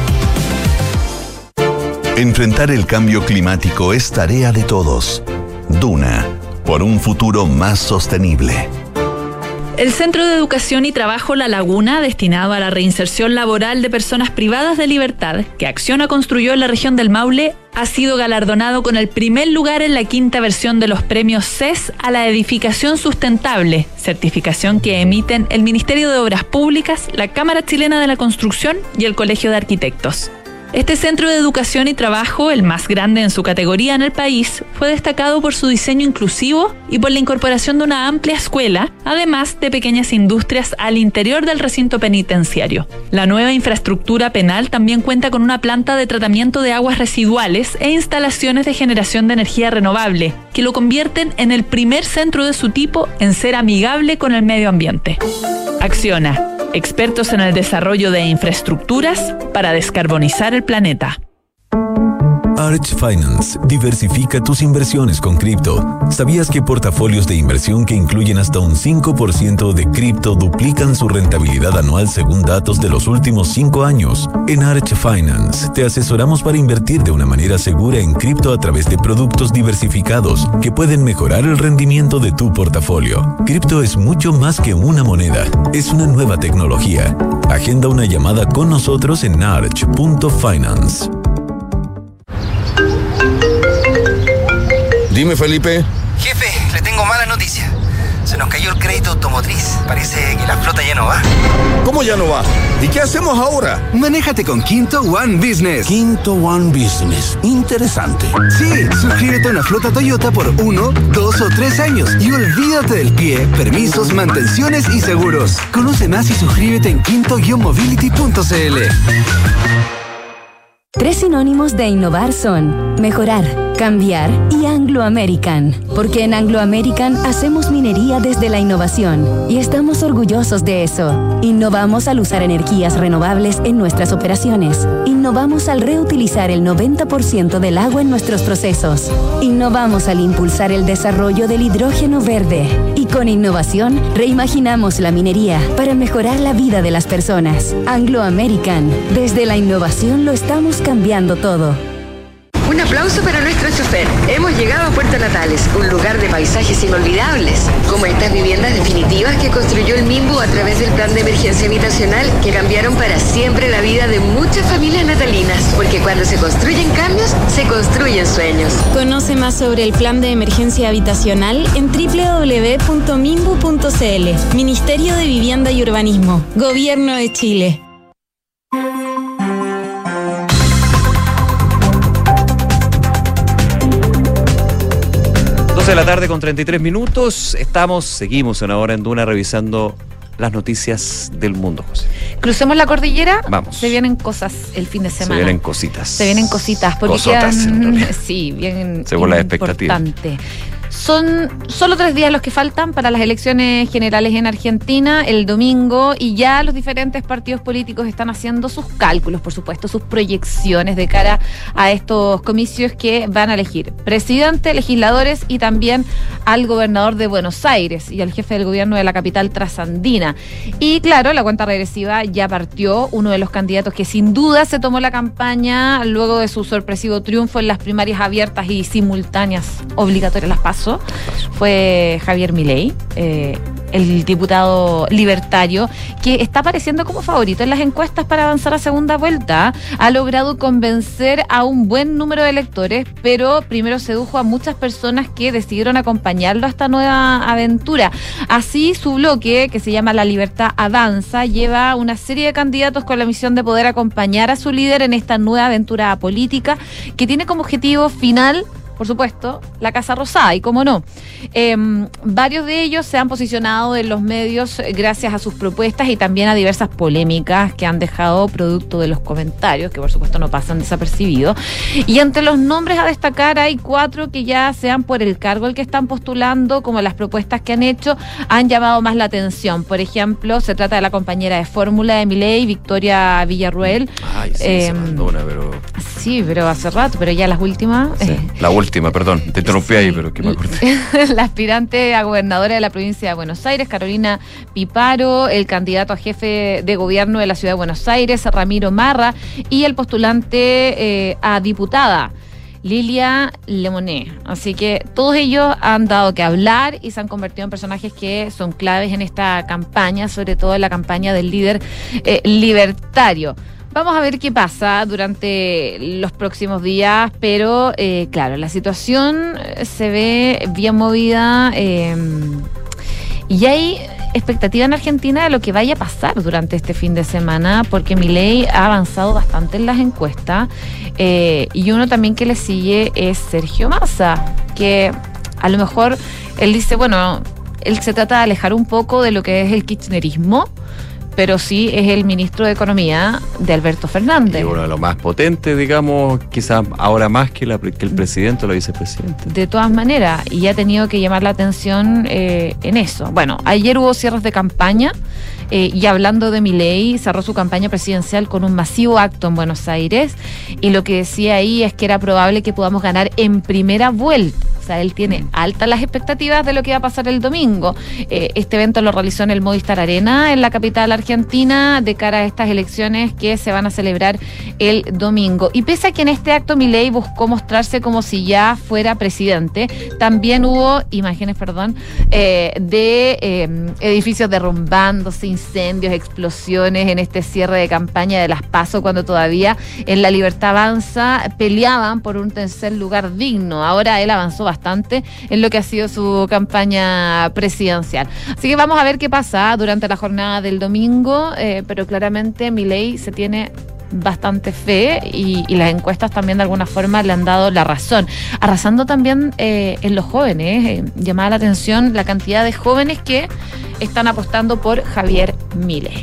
Enfrentar el cambio climático es tarea de todos. Duna, por un futuro más sostenible. El Centro de Educación y Trabajo La Laguna, destinado a la reinserción laboral de personas privadas de libertad, que Acciona construyó en la región del Maule, ha sido galardonado con el primer lugar en la 5ª versión de los premios CES a la edificación sustentable, certificación que emiten el Ministerio de Obras Públicas, la Cámara Chilena de la Construcción y el Colegio de Arquitectos. Este centro de educación y trabajo, el más grande en su categoría en el país, fue destacado por su diseño inclusivo y por la incorporación de una amplia escuela, además de pequeñas industrias al interior del recinto penitenciario. La nueva infraestructura penal también cuenta con una planta de tratamiento de aguas residuales e instalaciones de generación de energía renovable, que lo convierten en el primer centro de su tipo en ser amigable con el medio ambiente. Acciona. Expertos en el desarrollo de infraestructuras para descarbonizar el planeta. Arch Finance diversifica tus inversiones con cripto. ¿Sabías que portafolios de inversión que incluyen hasta un 5% de cripto duplican su rentabilidad anual según datos de los últimos 5 años? En Arch Finance te asesoramos para invertir de una manera segura en cripto a través de productos diversificados que pueden mejorar el rendimiento de tu portafolio. Cripto es mucho más que una moneda, es una nueva tecnología. Agenda una llamada con nosotros en arch.finance. Dime, Felipe. Jefe, le tengo mala noticia. Se nos cayó el crédito automotriz. Parece que la flota ya no va. ¿Cómo ya no va? ¿Y qué hacemos ahora? Manéjate con Quinto One Business. Quinto One Business. Interesante. Sí, suscríbete a una flota Toyota por 1, 2 o 3 años y olvídate del pie, permisos, mantenciones y seguros. Conoce más y suscríbete en quinto-mobility.cl. 3 sinónimos de innovar son mejorar, cambiar y Anglo American. Porque en Anglo American hacemos minería desde la innovación y estamos orgullosos de eso. Innovamos al usar energías renovables en nuestras operaciones. Innovamos al reutilizar el 90% del agua en nuestros procesos. Innovamos al impulsar el desarrollo del hidrógeno verde. Y con innovación reimaginamos la minería para mejorar la vida de las personas. Anglo American. Desde la innovación lo estamos cambiando todo. Un aplauso para nuestro chofer. Hemos llegado a Puerto Natales, un lugar de paisajes inolvidables, como estas viviendas definitivas que construyó el MIMBU a través del plan de emergencia habitacional, que cambiaron para siempre la vida de muchas familias natalinas, porque cuando se construyen cambios, se construyen sueños. Conoce más sobre el plan de emergencia habitacional en www.mimbu.cl. Ministerio de Vivienda y Urbanismo, Gobierno de Chile. 12 de la tarde con 33 minutos. Seguimos una hora en Duna revisando las noticias del mundo, José. Crucemos la cordillera. Vamos. Se vienen cosas el fin de semana. Se vienen cositas. Se vienen cositas. Porque Cosotas, sí, bien según las expectativas. Son solo 3 días los que faltan para las elecciones generales en Argentina, el domingo, y ya los diferentes partidos políticos están haciendo sus cálculos, por supuesto, sus proyecciones de cara a estos comicios que van a elegir presidente, legisladores y también al gobernador de Buenos Aires y al jefe del gobierno de la capital trasandina. Y claro, la cuenta regresiva ya partió. Uno de los candidatos que sin duda se tomó la campaña luego de su sorpresivo triunfo en las primarias abiertas y simultáneas obligatorias, las PASO, fue Javier Milei, el diputado libertario, que está apareciendo como favorito en las encuestas para avanzar a segunda vuelta. Ha logrado convencer a un buen número de electores, pero primero sedujo a muchas personas que decidieron acompañarlo a esta nueva aventura. Así, su bloque, que se llama La Libertad Avanza, lleva una serie de candidatos con la misión de poder acompañar a su líder en esta nueva aventura política, que tiene como objetivo final por supuesto, la Casa Rosada, y cómo no. Varios de ellos se han posicionado en los medios gracias a sus propuestas y también a diversas polémicas que han dejado producto de los comentarios, que por supuesto no pasan desapercibidos. Y entre los nombres a destacar hay 4 que ya sean por el cargo al que están postulando, como las propuestas que han hecho, han llamado más la atención. Por ejemplo, se trata de la compañera de fórmula de Milei, Victoria Villarruel. Ay, sí, se mandó una, pero... Sí, pero hace rato, pero ya las últimas... Sí, la última, perdón, te interrumpí ahí, pero que me acordé. La aspirante a gobernadora de la provincia de Buenos Aires, Carolina Piparo, el candidato a jefe de gobierno de la ciudad de Buenos Aires, Ramiro Marra, y el postulante a diputada, Lilia Lemonet. Así que todos ellos han dado que hablar y se han convertido en personajes que son claves en esta campaña, sobre todo en la campaña del líder libertario. Vamos a ver qué pasa durante los próximos días, pero claro, la situación se ve bien movida y hay expectativa en Argentina de lo que vaya a pasar durante este fin de semana, porque Milei ha avanzado bastante en las encuestas y uno también que le sigue es Sergio Massa, que a lo mejor él dice, bueno, él se trata de alejar un poco de lo que es el kirchnerismo, pero sí es el ministro de Economía de Alberto Fernández. Y uno de los más potentes, digamos, quizás ahora más que el presidente o la vicepresidenta. De todas maneras, y ha tenido que llamar la atención en eso. Bueno, ayer hubo cierres de campaña y hablando de Milei, cerró su campaña presidencial con un masivo acto en Buenos Aires y lo que decía ahí es que era probable que podamos ganar en primera vuelta. O sea, él tiene altas las expectativas de lo que va a pasar el domingo. Este evento lo realizó en el Movistar Arena, en la capital argentina, de cara a estas elecciones que se van a celebrar el domingo. Y pese a que en este acto Milei buscó mostrarse como si ya fuera presidente, también hubo imágenes, de edificios derrumbándose, incendios, explosiones en este cierre de campaña de las PASO, cuando todavía en La Libertad Avanza peleaban por un tercer lugar digno. Ahora él avanzó bastante en lo que ha sido su campaña presidencial. Así que vamos a ver qué pasa durante la jornada del domingo, pero claramente Milei se tiene bastante fe y las encuestas también de alguna forma le han dado la razón. Arrasando también en los jóvenes, llamaba la atención la cantidad de jóvenes que están apostando por Javier Milei.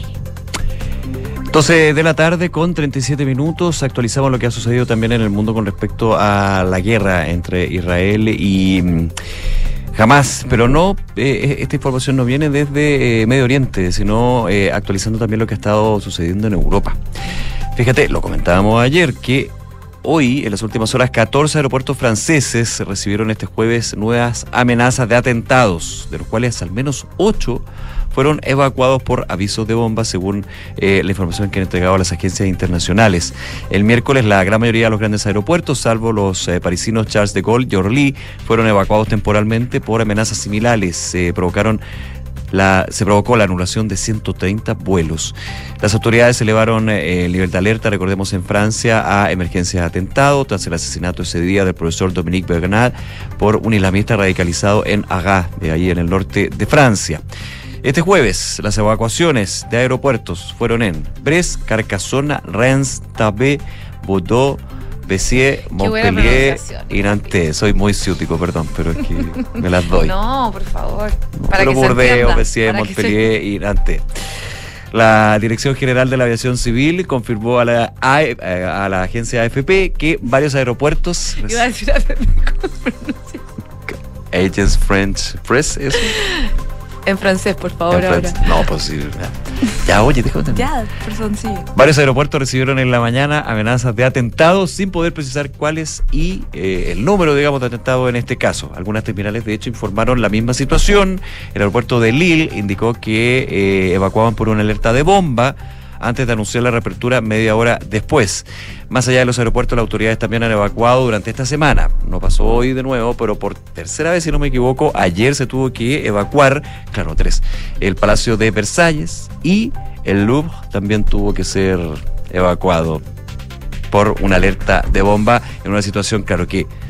12 de la tarde con 37 minutos, actualizamos lo que ha sucedido también en el mundo con respecto a la guerra entre Israel y Hamas, pero no, esta información no viene desde Medio Oriente, sino actualizando también lo que ha estado sucediendo en Europa. Fíjate, lo comentábamos ayer, que hoy, en las últimas horas, 14 aeropuertos franceses recibieron este jueves nuevas amenazas de atentados, de los cuales al menos 8 fueron evacuados por avisos de bomba, según la información que han entregado las agencias internacionales. El miércoles, la gran mayoría de los grandes aeropuertos, salvo los parisinos Charles de Gaulle y Orly, fueron evacuados temporalmente por amenazas similares. Se provocó la anulación de 130 vuelos. Las autoridades elevaron el nivel de alerta, recordemos, en Francia, a emergencia de atentado tras el asesinato ese día del profesor Dominique Bernard por un islamista radicalizado en Arras, de ahí en el norte de Francia. Este jueves, las evacuaciones de aeropuertos fueron en Brest, Carcassonne, Reims, Tarbes, Bordeaux, Béziers, Montpellier y Nantes. Soy muy ciútico, perdón, pero es que me las doy. No, por favor. Para que Bordeaux, Béziers, Montpellier y Nantes. La Dirección General de la Aviación Civil confirmó a la agencia AFP que varios aeropuertos... Iba a decir AFP, ¿cómo se pronuncia? Agence French Press, ¿eso? En francés, por favor, ahora. No, pues sí. Ya, oye, déjame. Ya, perdón, sí. Varios aeropuertos recibieron en la mañana amenazas de atentados sin poder precisar cuáles y el número, digamos, de atentados en este caso. Algunas terminales, de hecho, informaron la misma situación. El aeropuerto de Lille indicó que evacuaban por una alerta de bomba antes de anunciar la reapertura media hora después. Más allá de los aeropuertos, las autoridades también han evacuado durante esta semana. No pasó hoy de nuevo, pero por tercera vez, si no me equivoco, ayer se tuvo que evacuar, claro, 3, el Palacio de Versalles y el Louvre también tuvo que ser evacuado por una alerta de bomba en una situación, claro, que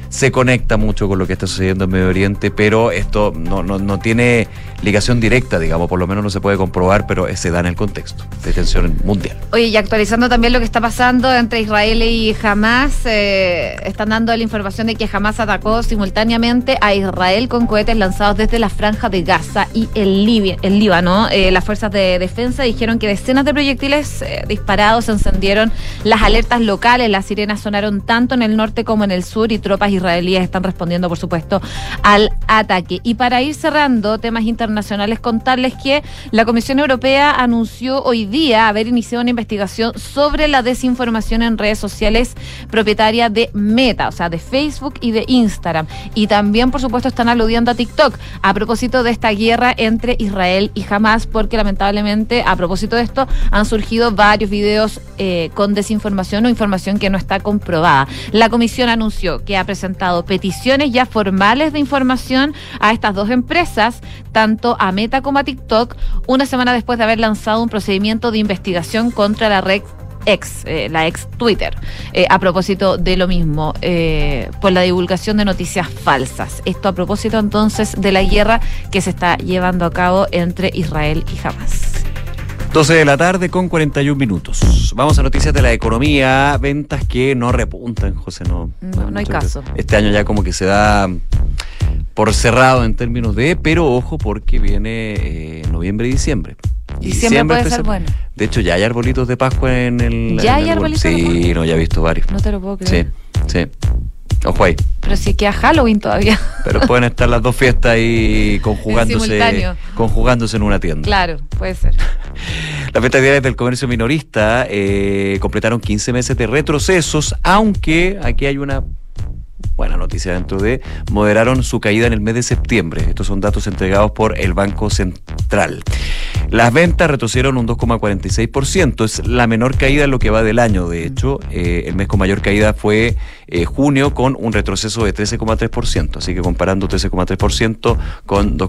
se conecta mucho con lo que está sucediendo en Medio Oriente, pero esto no tiene ligación directa, digamos, por lo menos no se puede comprobar, pero se da en el contexto de tensión mundial. Oye, y actualizando también lo que está pasando entre Israel y Hamas, están dando la información de que Hamas atacó simultáneamente a Israel con cohetes lanzados desde la franja de Gaza y el Líbano. Las fuerzas de defensa dijeron que decenas de proyectiles disparados se encendieron las alertas locales, las sirenas sonaron tanto en el norte como en el sur y tropas israelíes están respondiendo, por supuesto, al ataque. Y para ir cerrando temas internacionales, contarles que la Comisión Europea anunció hoy día haber iniciado una investigación sobre la desinformación en redes sociales propietaria de Meta, o sea, de Facebook y de Instagram. Y también, por supuesto, están aludiendo a TikTok a propósito de esta guerra entre Israel y Hamas, porque lamentablemente, a propósito de esto, han surgido varios videos con desinformación o información que no está comprobada. La comisión anunció que ha presentado peticiones ya formales de información a estas dos empresas, tanto a Meta como a TikTok, una semana después de haber lanzado un procedimiento de investigación contra la red la ex Twitter, a propósito de lo mismo, por la divulgación de noticias falsas. Esto a propósito entonces de la guerra que se está llevando a cabo entre Israel y Hamas. 12 de la tarde con 41 minutos. Vamos a noticias de la economía. Ventas que no repuntan, José. No hay caso. Este año ya como que se da por cerrado en términos de, pero ojo porque viene noviembre y diciembre. Diciembre puede ser bueno. De hecho, ya hay arbolitos de Pascua en el... ¿Ya hay arbolitos de Pascua? Sí, ya he visto varios. No te lo puedo creer. Sí. Ojo ahí. Pero sí queda Halloween todavía. Pero pueden estar las dos fiestas ahí conjugándose en una tienda. Claro, puede ser. Las ventas diarias del comercio minorista completaron 15 meses de retrocesos, aunque aquí hay una buena noticia dentro de, moderaron su caída en el mes de septiembre. Estos son datos entregados por el Banco Central. Las ventas retrocedieron un 2,46%, es la menor caída en lo que va del año. De hecho, el mes con mayor caída fue junio, con un retroceso de 13,3%. Así que comparando 13,3% con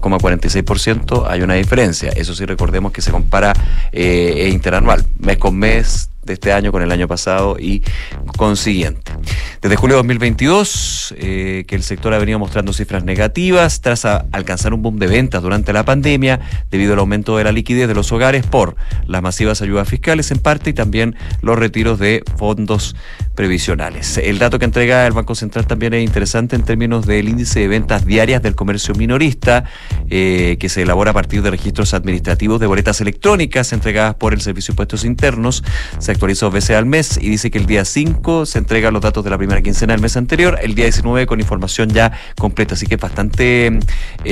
2,46% hay una diferencia. Eso sí, recordemos que se compara interanual, mes con mes de este año con el año pasado y consiguiente. Desde julio de 2022, que el sector ha venido mostrando cifras negativas tras alcanzar un boom de ventas durante la pandemia debido al aumento de la liquidez de los hogares por las masivas ayudas fiscales en parte y también los retiros de fondos previsionales. El dato que entrega el Banco Central también es interesante en términos del índice de ventas diarias del comercio minorista, que se elabora a partir de registros administrativos de boletas electrónicas entregadas por el Servicio de Impuestos Internos. Se actualiza 2 veces al mes y dice que el día 5 se entregan los datos de la primera quincena del mes anterior, el día 19 con información ya completa, así que es bastante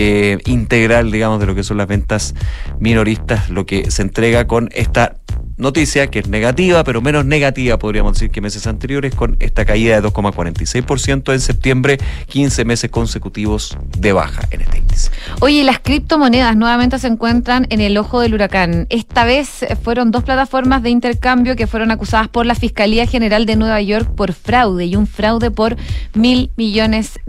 integral, digamos, de lo que son las ventas minoristas, lo que se entrega con esta noticia, que es negativa, pero menos negativa, podríamos decir, que meses anteriores, con esta caída de 2,46% en septiembre, 15 meses consecutivos de baja en este índice. Oye, las criptomonedas nuevamente se encuentran en el ojo del huracán. Esta vez fueron 2 plataformas de intercambio que fueron acusadas por la Fiscalía General de Nueva York por fraude, y un fraude por $1.000 millones.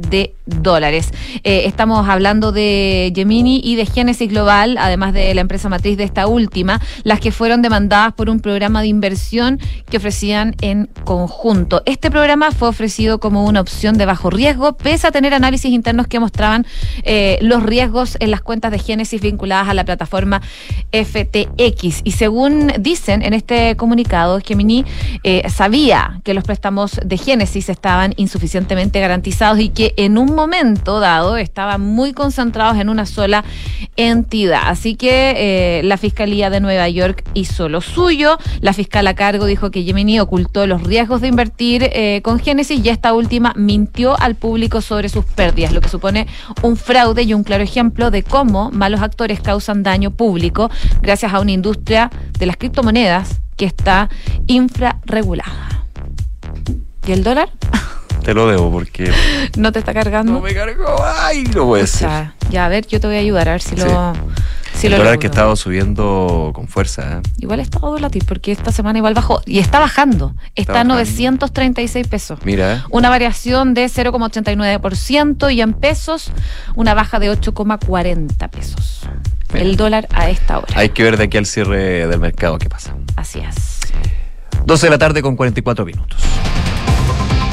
Estamos hablando de Gemini y de Genesis Global, además de la empresa matriz de esta última, las que fueron demandadas por un programa de inversión que ofrecían en conjunto. Este programa fue ofrecido como una opción de bajo riesgo, pese a tener análisis internos que mostraban los riesgos en las cuentas de Genesis vinculadas a la plataforma FTX. Y según dicen en este comunicado, Gemini sabía que los préstamos de Genesis estaban insuficientemente garantizados y que en un momento dado estaban muy concentrados en una sola entidad. Así que la Fiscalía de Nueva York hizo lo suyo. La fiscal a cargo dijo que Gemini ocultó los riesgos de invertir con Genesis, y esta última mintió al público sobre sus pérdidas, lo que supone un fraude y un claro ejemplo de cómo malos actores causan daño público gracias a una industria de las criptomonedas que está infrarregulada. ¿Y el dólar? Te lo debo porque... ¿No te está cargando? No me cargó. ¡Ay! No puede ser. Ya, a ver, yo te voy a ayudar a ver si sí. Si el lo dólar logro. Que ha estado subiendo con fuerza. Igual ha estado volátil porque esta semana igual bajó y está bajando. Está a 936 pesos. Mira. Una variación de 0,89% y en pesos una baja de 8,40 pesos. Mira. El dólar a esta hora. Hay que ver de aquí al cierre del mercado qué pasa. Así es. 12 de la tarde con 44 minutos.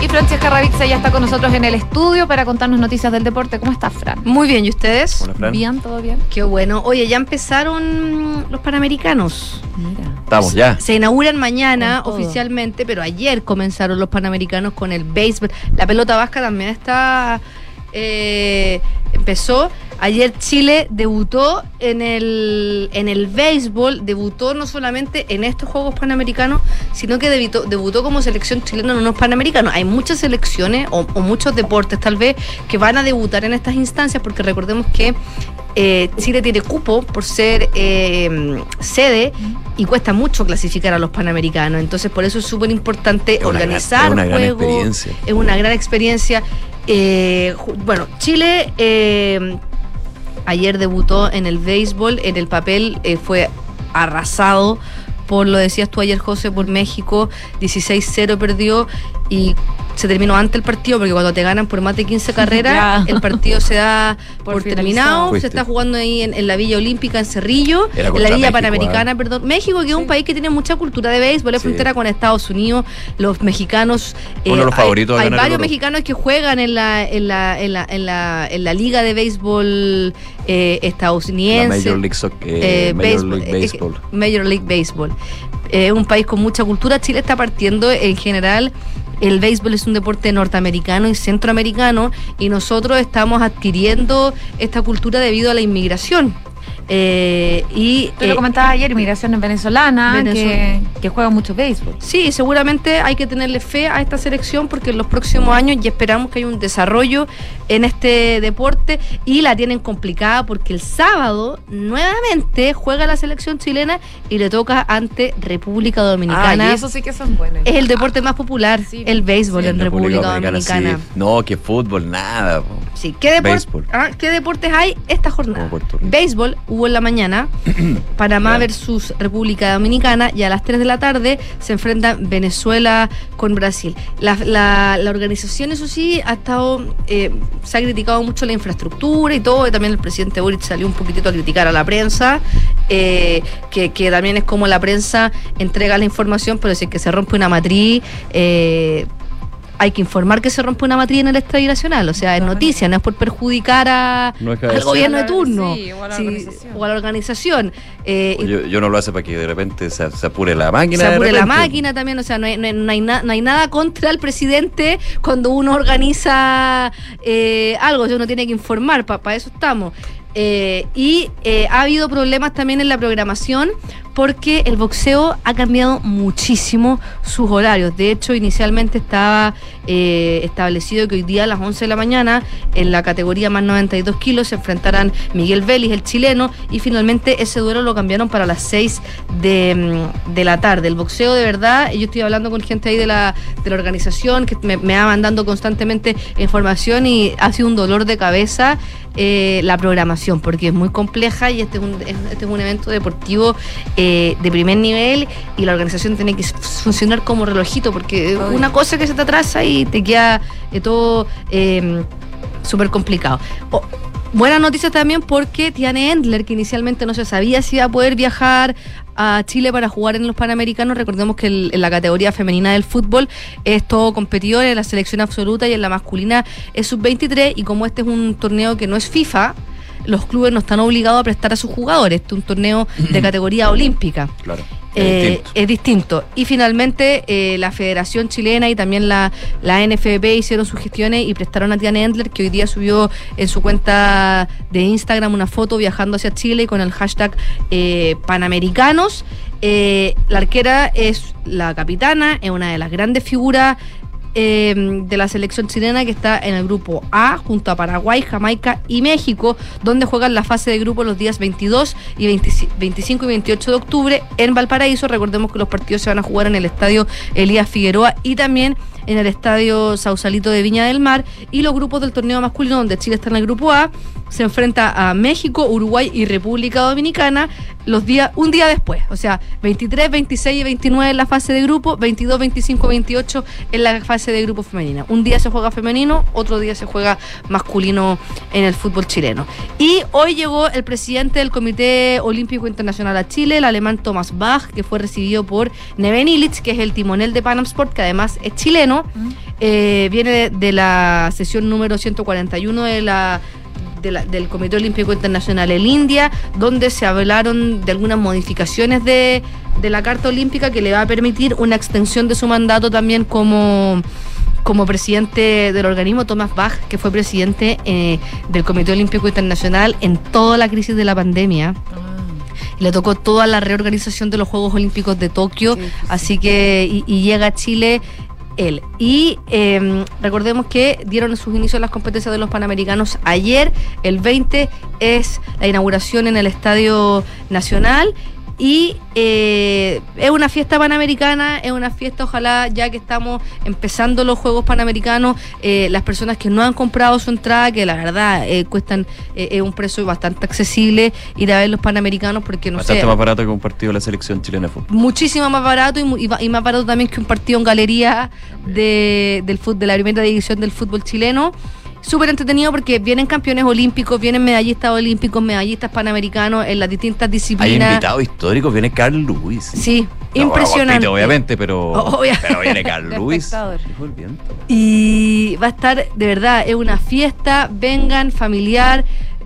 Y Francesca Ravizza ya está con nosotros en el estudio para contarnos noticias del deporte. ¿Cómo estás, Fran? Muy bien, ¿y ustedes? Hola, Fran. Bien, todo bien. Qué bueno. Oye, ya empezaron los Panamericanos. Mira. Estamos ya. Se inauguran mañana oficialmente, pero ayer comenzaron los Panamericanos con el béisbol. La pelota vasca también está... empezó. Ayer Chile debutó en el béisbol, debutó no solamente en estos Juegos Panamericanos, sino que debutó como selección chilena en unos Panamericanos. Hay muchas selecciones o muchos deportes tal vez que van a debutar en estas instancias, porque recordemos que Chile tiene cupo por ser sede y cuesta mucho clasificar a los Panamericanos. Entonces por eso es súper importante organizar juegos. Es una gran experiencia. Bueno, Chile ayer debutó en el béisbol, en el papel fue arrasado por, lo decías tú ayer, José, por México, 16-0 perdió y se terminó antes el partido, porque cuando te ganan por más de 15 carreras, el partido se da por terminado. Se está jugando ahí en la Villa Olímpica, en Cerrillo, en la Villa México, Panamericana, perdón. México, que es un país que tiene mucha cultura de béisbol, es frontera con Estados Unidos. Los mexicanos, uno de los favoritos hay varios mexicanos que juegan en la liga de béisbol estadounidense. Major League Baseball. Un país con mucha cultura. Chile está partiendo en general. El béisbol es un deporte norteamericano y centroamericano, y nosotros estamos adquiriendo esta cultura debido a la inmigración. Tú lo comentabas ayer, inmigración venezolana, que juega mucho béisbol. Sí, seguramente hay que tenerle fe a esta selección, porque en los próximos años ya esperamos que haya un desarrollo en este deporte, y la tienen complicada porque el sábado nuevamente juega la selección chilena y le toca ante República Dominicana. Y eso sí que son buenos. Es el deporte más popular, el béisbol en República Dominicana. Sí. No, que fútbol, nada. Sí, ¿qué deportes hay esta jornada? Béisbol hubo en la mañana, Panamá versus República Dominicana, y a las 3 de la tarde se enfrentan Venezuela con Brasil. La organización, eso sí, ha estado, se ha criticado mucho la infraestructura y todo, y también el presidente Boric salió un poquitito a criticar a la prensa, que también es como la prensa entrega la información, pero si es que se rompe una matriz, hay que informar que se rompe una matriz en el Estadio Nacional. O sea, es noticia, no es por perjudicar al gobierno de turno, o a la organización. Yo no lo hace para que de repente se apure la máquina. Se apure la máquina también. O sea, no hay nada contra el presidente cuando uno organiza algo. O sea, uno tiene que informar, para eso estamos. Ha habido problemas también en la programación, porque el boxeo ha cambiado muchísimo sus horarios. De hecho, inicialmente estaba establecido que hoy día a las 11 de la mañana, en la categoría más 92 kilos, se enfrentarán Miguel Vélez, el chileno, y finalmente ese duelo lo cambiaron para las 6 de la tarde. El boxeo, de verdad, yo estoy hablando con gente ahí de la organización, que me va mandando constantemente información, y ha sido un dolor de cabeza la programación, porque es muy compleja, y este es un evento deportivo de primer nivel, y la organización tiene que funcionar como relojito, porque una cosa que se te atrasa y te queda todo súper complicado. Buenas noticias también, porque Tiane Endler, que inicialmente no se sabía si iba a poder viajar a Chile para jugar en los Panamericanos. Recordemos que en la categoría femenina del fútbol es todo competidor, en la selección absoluta, y en la masculina es sub-23, y como este es un torneo que no es FIFA, los clubes no están obligados a prestar a sus jugadores. Este es un torneo de categoría olímpica. Claro. Es distinto. Y finalmente la Federación Chilena y también la NFP hicieron sus gestiones y prestaron a Tiane Endler, que hoy día subió en su cuenta de Instagram una foto viajando hacia Chile con el hashtag Panamericanos. La arquera es la capitana, es una de las grandes figuras de la selección chilena, que está en el grupo A junto a Paraguay, Jamaica y México, donde juegan la fase de grupo los días 22 y 25 y 28 de octubre en Valparaíso. Recordemos que los partidos se van a jugar en el estadio Elías Figueroa y también en el estadio Sausalito de Viña del Mar. Y los grupos del torneo masculino, donde Chile está en el grupo A, se enfrenta a México, Uruguay y República Dominicana un día después. O sea, 23, 26 y 29 en la fase de grupo, 22, 25, 28 en la fase de grupo femenina. Un día se juega femenino, otro día se juega masculino en el fútbol chileno. Y hoy llegó el presidente del Comité Olímpico Internacional a Chile, el alemán Thomas Bach, que fue recibido por Neven Illich, que es el timonel de Panam Sport, que además es chileno. chileno. Viene de la sesión número 141 del Comité Olímpico Internacional en India, donde se hablaron de algunas modificaciones de la Carta Olímpica que le va a permitir una extensión de su mandato también como presidente del organismo. Thomas Bach, que fue presidente del Comité Olímpico Internacional en toda la crisis de la pandemia. Le tocó toda la reorganización de los Juegos Olímpicos de Tokio, así que y llega a Chile él. Y recordemos que dieron sus inicios las competencias de los Panamericanos ayer. El 20 es la inauguración en el Estadio Nacional. Y es una fiesta panamericana, es una fiesta, ojalá, ya que estamos empezando los Juegos Panamericanos, las personas que no han comprado su entrada, que la verdad cuestan un precio bastante accesible, ir a ver los Panamericanos, porque bastante más barato que un partido de la selección chilena de fútbol. Muchísimo más barato y más barato también que un partido en galería del fútbol, de la primera división del fútbol chileno. Súper entretenido porque vienen campeones olímpicos, vienen medallistas olímpicos, medallistas panamericanos en las distintas disciplinas. Hay invitados históricos, viene Carl Lewis. Sí, impresionante. Obviamente, pero viene Carl Lewis. Y va a estar, de verdad, es una fiesta, vengan, familiar.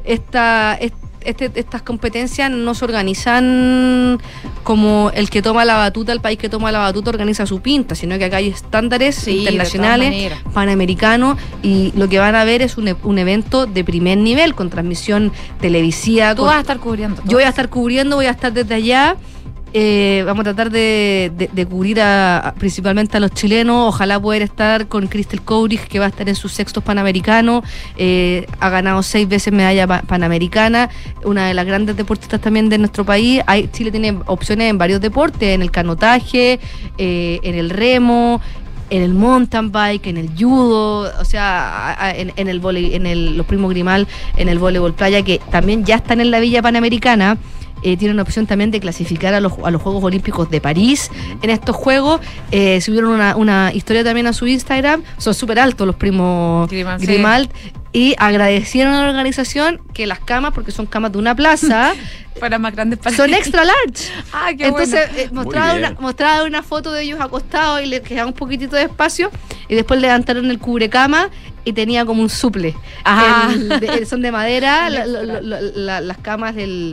Estas competencias no se organizan como el que toma la batuta, el país que toma la batuta organiza su pinta, sino que acá hay estándares internacionales, panamericanos, y lo que van a ver es un evento de primer nivel, con transmisión televisiva. Tú vas a estar cubriendo. Yo voy a estar cubriendo, voy a estar desde allá. Vamos a tratar de cubrir principalmente a los chilenos. Ojalá poder estar con Crystal Courig, que va a estar en sus sextos panamericanos. Ha ganado 6 veces medalla panamericana, una de las grandes deportistas también de nuestro país. Chile tiene opciones en varios deportes, en el canotaje, en el remo, en el mountain bike, en el judo, o sea, en el vóley, los primos Grimal, en el voleibol playa, que también ya están en la Villa Panamericana. Tienen la opción también de clasificar a los Juegos Olímpicos de París en estos Juegos. Subieron una historia también a su Instagram. Son súper altos los primos Grimald. Y agradecieron a la organización que las camas, porque son camas de una plaza, para más grandes para son extra large. Entonces bueno. mostraba una foto de ellos acostados y les quedaba un poquitito de espacio, y después levantaron el cubrecama y tenía como un suple. Son de madera, las camas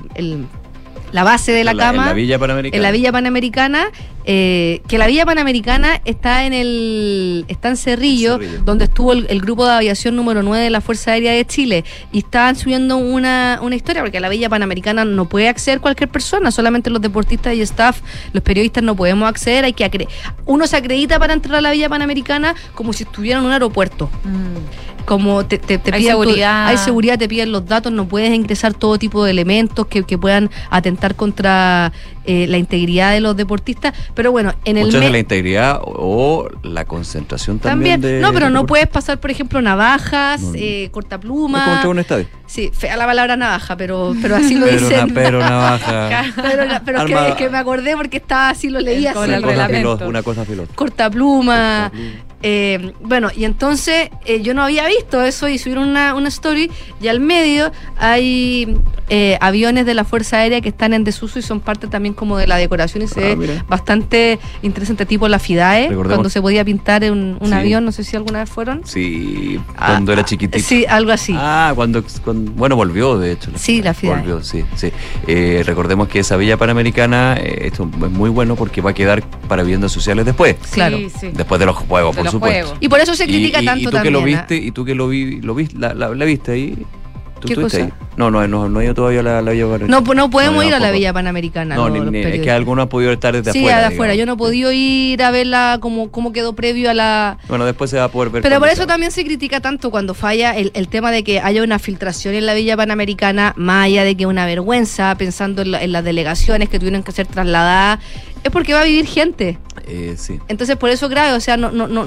la base de la cama en la Villa Panamericana, que la Villa Panamericana está en Cerrillo, donde estuvo el grupo de aviación número 9 de la Fuerza Aérea de Chile, y estaban subiendo una historia, porque a la Villa Panamericana no puede acceder cualquier persona, solamente los deportistas y staff, los periodistas no podemos acceder. Uno se acredita para entrar a la Villa Panamericana como si estuviera en un aeropuerto. Como te hay seguridad. Hay seguridad, te piden los datos, no puedes ingresar todo tipo de elementos que puedan atentar contra la integridad de los deportistas. Pero bueno, muchas de la integridad o la concentración también no, pero no puedes pasar, por ejemplo, navajas, cortaplumas. Es como entrar a un estadio. Sí, fea la palabra navaja, pero así lo dicen. Pero navaja. pero es que me acordé porque estaba así, lo leía así. Una cosa filosa. Cortapluma. Bueno, y entonces yo no había visto eso, y subieron una story, y al medio hay aviones de la Fuerza Aérea que están en desuso y son parte también como de la decoración, y se ve bastante interesante, tipo la FIDAE, cuando se podía pintar un avión, no sé si alguna vez fueron. Sí, cuando era chiquitito. Sí, algo así. Cuando volvió, de hecho. Sí, la FIDAE. Volvió, sí. Recordemos que esa Villa Panamericana, esto es muy bueno porque va a quedar para viviendas sociales después. Claro. Sí. Después de los Juegos, por supuesto. Y por eso se critica tanto tú también. Y tú que lo viste, la viste ahí. ¿Qué cosa? Ahí? No he ido todavía a la Villa Panamericana. No podemos ir a la Villa Panamericana. Es que algunos han podido estar desde afuera. Sí, de afuera. Yo no he podido ir a verla cómo quedó previo a la... Bueno, después se va a poder ver. Pero por eso también se critica tanto cuando falla el tema de que haya una filtración en la Villa Panamericana, más allá de que una vergüenza, pensando en las delegaciones que tuvieron que ser trasladadas, es porque va a vivir gente. Sí. Entonces, por eso grave, o sea,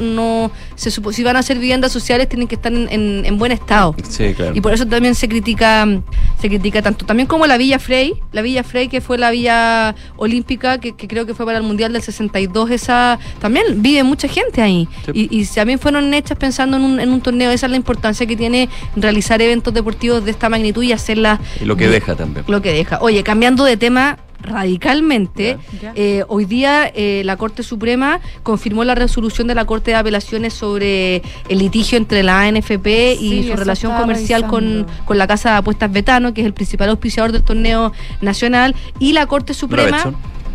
si van a ser viviendas sociales, tienen que estar en buen estado. Sí, claro. Y por eso también se critica tanto. También como la Villa Frey, que fue la Villa Olímpica, que creo que fue para el Mundial del 62, esa también vive mucha gente ahí. Sí. Y también fueron hechas pensando en un torneo. Esa es la importancia que tiene realizar eventos deportivos de esta magnitud y hacerlas. Y lo que deja también. Lo que deja. Oye, cambiando de tema, radicalmente. Hoy día la Corte Suprema confirmó la resolución de la Corte de Apelaciones sobre el litigio entre la ANFP y su relación comercial con la casa de apuestas Betano, que es el principal auspiciador del torneo nacional, y la Corte Suprema...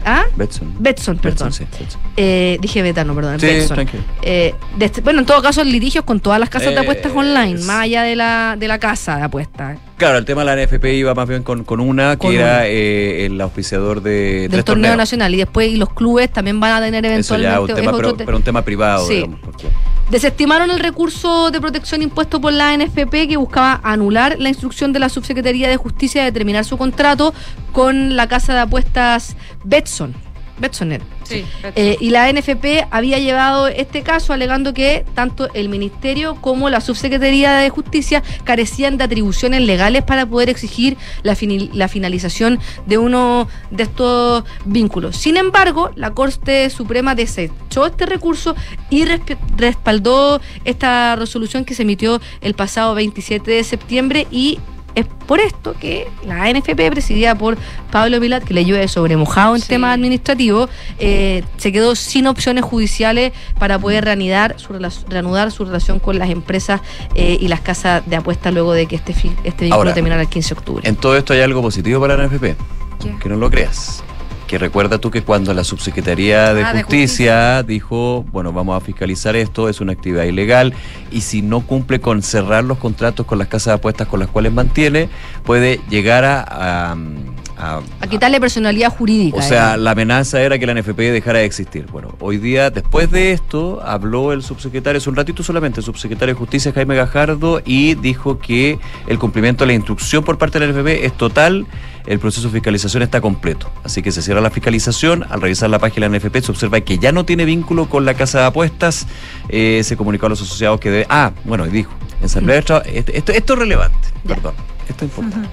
Betson, perdón. Sí, Betson. Dije Betano, perdón. Sí, Betson. tranquilo. Bueno, en todo caso, el litigio es con todas las casas de apuestas online, más allá de la casa de apuestas. Claro, el tema de la NFP iba más bien con una, que era el auspiciador del torneo nacional. Y después los clubes también van a tener eventualmente... Eso ya, pero un tema privado, sí. Digamos. Porque... Desestimaron el recurso de protección impuesto por la ANFP, que buscaba anular la instrucción de la Subsecretaría de Justicia de terminar su contrato con la casa de apuestas Betson. Betsoner. Sí, y la ANFP había llevado este caso alegando que tanto el Ministerio como la Subsecretaría de Justicia carecían de atribuciones legales para poder exigir la finalización de uno de estos vínculos. Sin embargo, la Corte Suprema desechó este recurso y respaldó esta resolución que se emitió el pasado 27 de septiembre y es por esto que la ANFP, presidida por Pablo Milat, que le llueve sobre mojado en temas administrativos, se quedó sin opciones judiciales para poder reanudar su relación con las empresas y las casas de apuestas luego de que este vínculo terminara el 15 de octubre. En todo esto hay algo positivo para la ANFP, que no lo creas. Que recuerda tú que cuando la Subsecretaría de Justicia dijo, bueno, vamos a fiscalizar esto, es una actividad ilegal, y si no cumple con cerrar los contratos con las casas de apuestas con las cuales mantiene, puede llegar a quitarle personalidad jurídica. O sea, la amenaza era que la NFP dejara de existir. Bueno, hoy día, después de esto, habló el subsecretario, hace un ratito solamente, el subsecretario de Justicia, Jaime Gajardo, y dijo que el cumplimiento de la instrucción por parte de la NFP es total, el proceso de fiscalización está completo. Así que se cierra la fiscalización. Al revisar la página de la NFP se observa que ya no tiene vínculo con la casa de apuestas. Se comunicó a los asociados que debe... y dijo, en asamblea esto es relevante, perdón, esto es importante.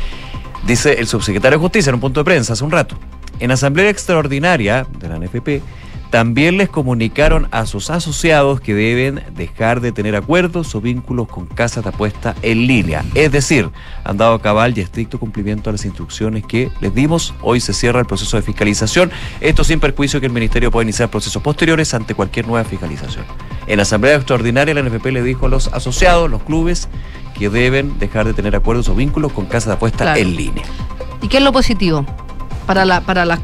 Dice el subsecretario de Justicia en un punto de prensa hace un rato. En asamblea extraordinaria de la NFP también les comunicaron a sus asociados que deben dejar de tener acuerdos o vínculos con casas de apuesta en línea. Es decir, han dado cabal y estricto cumplimiento a las instrucciones que les dimos. Hoy se cierra el proceso de fiscalización. Esto sin perjuicio que el Ministerio pueda iniciar procesos posteriores ante cualquier nueva fiscalización. En asamblea extraordinaria la NFP le dijo a los asociados, los clubes, que deben dejar de tener acuerdos o vínculos con casas de apuesta en línea. ¿Y qué es lo positivo? Para la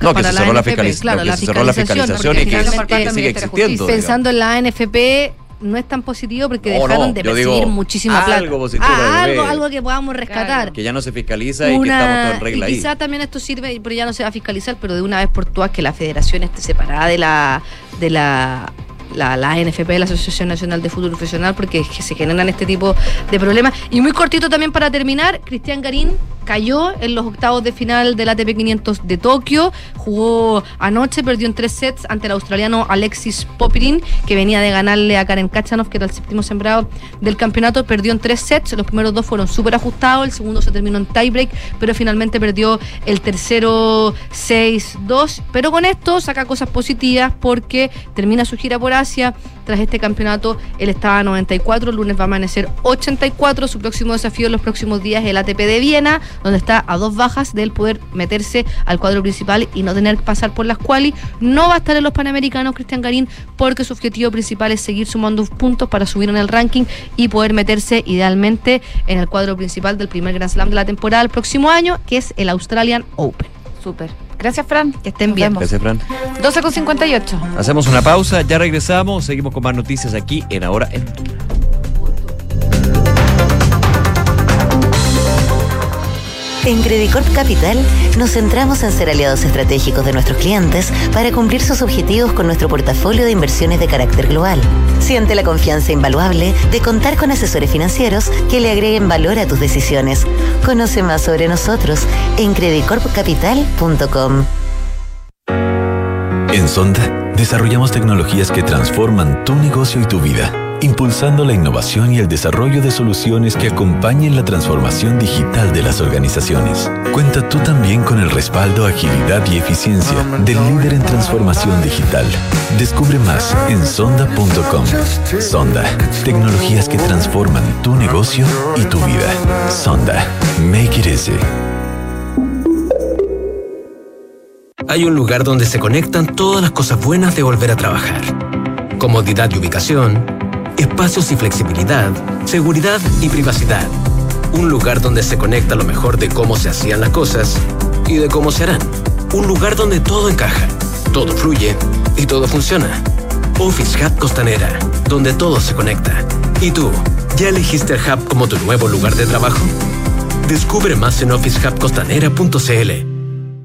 fiscalización y que sigue existiendo. Pensando en la ANFP no es tan positivo porque dejaron de percibir muchísima plata. Algo que podamos rescatar. Claro. Que ya no se fiscaliza y que estamos todos en regla ahí. Quizá también esto sirve, pero ya no se va a fiscalizar, pero de una vez por todas que la federación esté separada de la ANFP, la Asociación Nacional de Fútbol Profesional, porque se generan este tipo de problemas. Y muy cortito también para terminar, Cristian Garín cayó en los octavos de final del ATP 500 de Tokio, jugó anoche, perdió en 3 sets ante el australiano Alexis Popyrin, que venía de ganarle a Karen Khachanov, que era el séptimo sembrado del campeonato, perdió en 3 sets, los primeros 2 fueron súper ajustados, el segundo se terminó en tiebreak, pero finalmente perdió el tercero 6-2, pero con esto saca cosas positivas porque termina su gira por Asia. Tras este campeonato, él estaba a 94, el lunes va a amanecer 84, su próximo desafío en los próximos días es el ATP de Viena, donde está a 2 bajas del poder meterse al cuadro principal y no tener que pasar por las quali. No va a estar en los Panamericanos Cristian Garín porque su objetivo principal es seguir sumando puntos para subir en el ranking y poder meterse idealmente en el cuadro principal del primer Grand Slam de la temporada el próximo año, que es el Australian Open. Súper. Gracias, Fran. Que estén bien. Gracias, Fran. 12:58. Hacemos una pausa, ya regresamos, seguimos con más noticias aquí en Ahora en En Credicorp Capital nos centramos en ser aliados estratégicos de nuestros clientes para cumplir sus objetivos con nuestro portafolio de inversiones de carácter global. Siente la confianza invaluable de contar con asesores financieros que le agreguen valor a tus decisiones. Conoce más sobre nosotros en credicorpcapital.com. En Sonda, desarrollamos tecnologías que transforman tu negocio y tu vida, impulsando la innovación y el desarrollo de soluciones que acompañen la transformación digital de las organizaciones. Cuenta tú también con el respaldo, agilidad y eficiencia del líder en transformación digital. Descubre más en sonda.com. Sonda, tecnologías que transforman tu negocio y tu vida. Sonda, make it easy. hay un lugar donde se conectan todas las cosas buenas de volver a trabajar. Comodidad y ubicación, espacios y flexibilidad, seguridad y privacidad. Un lugar donde se conecta lo mejor de cómo se hacían las cosas y de cómo se harán. Un lugar donde todo encaja, todo fluye y todo funciona. Office Hub Costanera, donde todo se conecta. ¿Y tú, ya elegiste el Hub como tu nuevo lugar de trabajo? Descubre más en officehubcostanera.cl.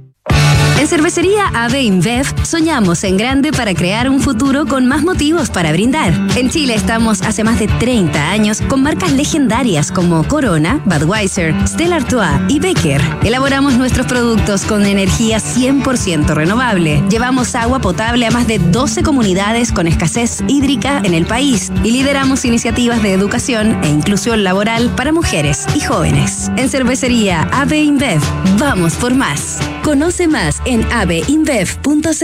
En Cervecería AB InBev soñamos en grande para crear un futuro con más motivos para brindar. En Chile estamos hace más de 30 años con marcas legendarias como Corona, Budweiser, Stella Artois y Becker. Elaboramos nuestros productos con energía 100% renovable. Llevamos agua potable a más de 12 comunidades con escasez hídrica en el país y lideramos iniciativas de educación e inclusión laboral para mujeres y jóvenes. En Cervecería AB InBev, vamos por más. Conoce más en abinbev.cl.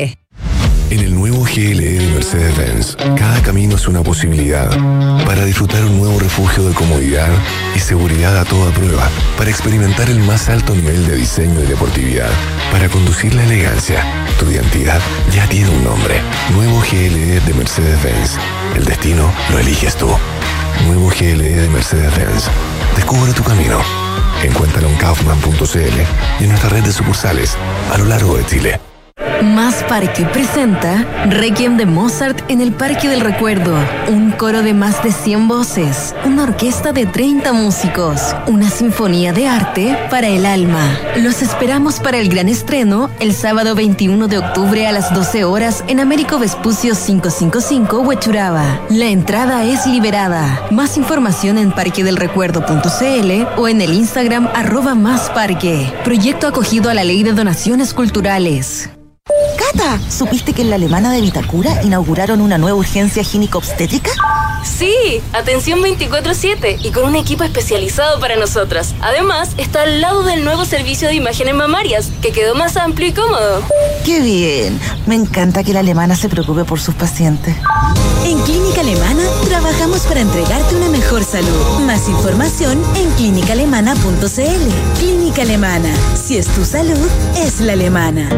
En el nuevo GLE de Mercedes-Benz, cada camino es una posibilidad para disfrutar un nuevo refugio de comodidad y seguridad a toda prueba, para experimentar el más alto nivel de diseño y deportividad, para conducir la elegancia. Tu identidad ya tiene un nombre. Nuevo GLE de Mercedes-Benz. El destino lo eliges tú. Nuevo GLE de Mercedes-Benz. Descubre tu camino. Encuéntralo en kaufman.cl y en nuestra red de sucursales a lo largo de Chile. Más Parque presenta Requiem de Mozart en el Parque del Recuerdo. Un coro de más de 100 voces, una orquesta de 30 músicos, una sinfonía de arte para el alma. Los esperamos para el gran estreno el sábado 21 de octubre a las 12 horas en Américo Vespucio 555 Huechuraba. La entrada es liberada. Más información en parquedelrecuerdo.cl o en el Instagram @másparque. Proyecto acogido a la Ley de Donaciones Culturales. Cata, ¿supiste que en la Alemana de Vitacura inauguraron una nueva urgencia ginecobstétrica? Sí, atención 24/7 y con un equipo especializado para nosotras. Además, está al lado del nuevo servicio de imágenes mamarias, que quedó más amplio y cómodo. ¡Qué bien! Me encanta que la Alemana se preocupe por sus pacientes. En Clínica Alemana trabajamos para entregarte una mejor salud. Más información en clínicaalemana.cl. Clínica Alemana. Si es tu salud, es la alemana.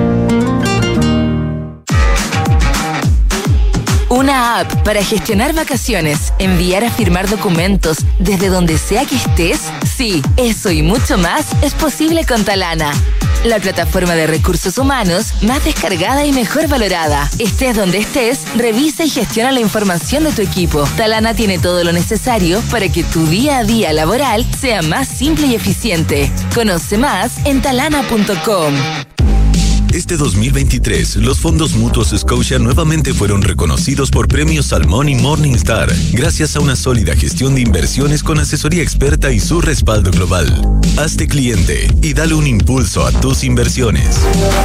Una app para gestionar vacaciones, enviar a firmar documentos desde donde sea que estés. Sí, eso y mucho más es posible con Talana, la plataforma de recursos humanos más descargada y mejor valorada. Estés donde estés, revisa y gestiona la información de tu equipo. Talana tiene todo lo necesario para que tu día a día laboral sea más simple y eficiente. Conoce más en talana.com. Este 2023, los fondos mutuos Scotia nuevamente fueron reconocidos por premios Salmón y Morningstar, gracias a una sólida gestión de inversiones con asesoría experta y su respaldo global. Hazte cliente y dale un impulso a tus inversiones.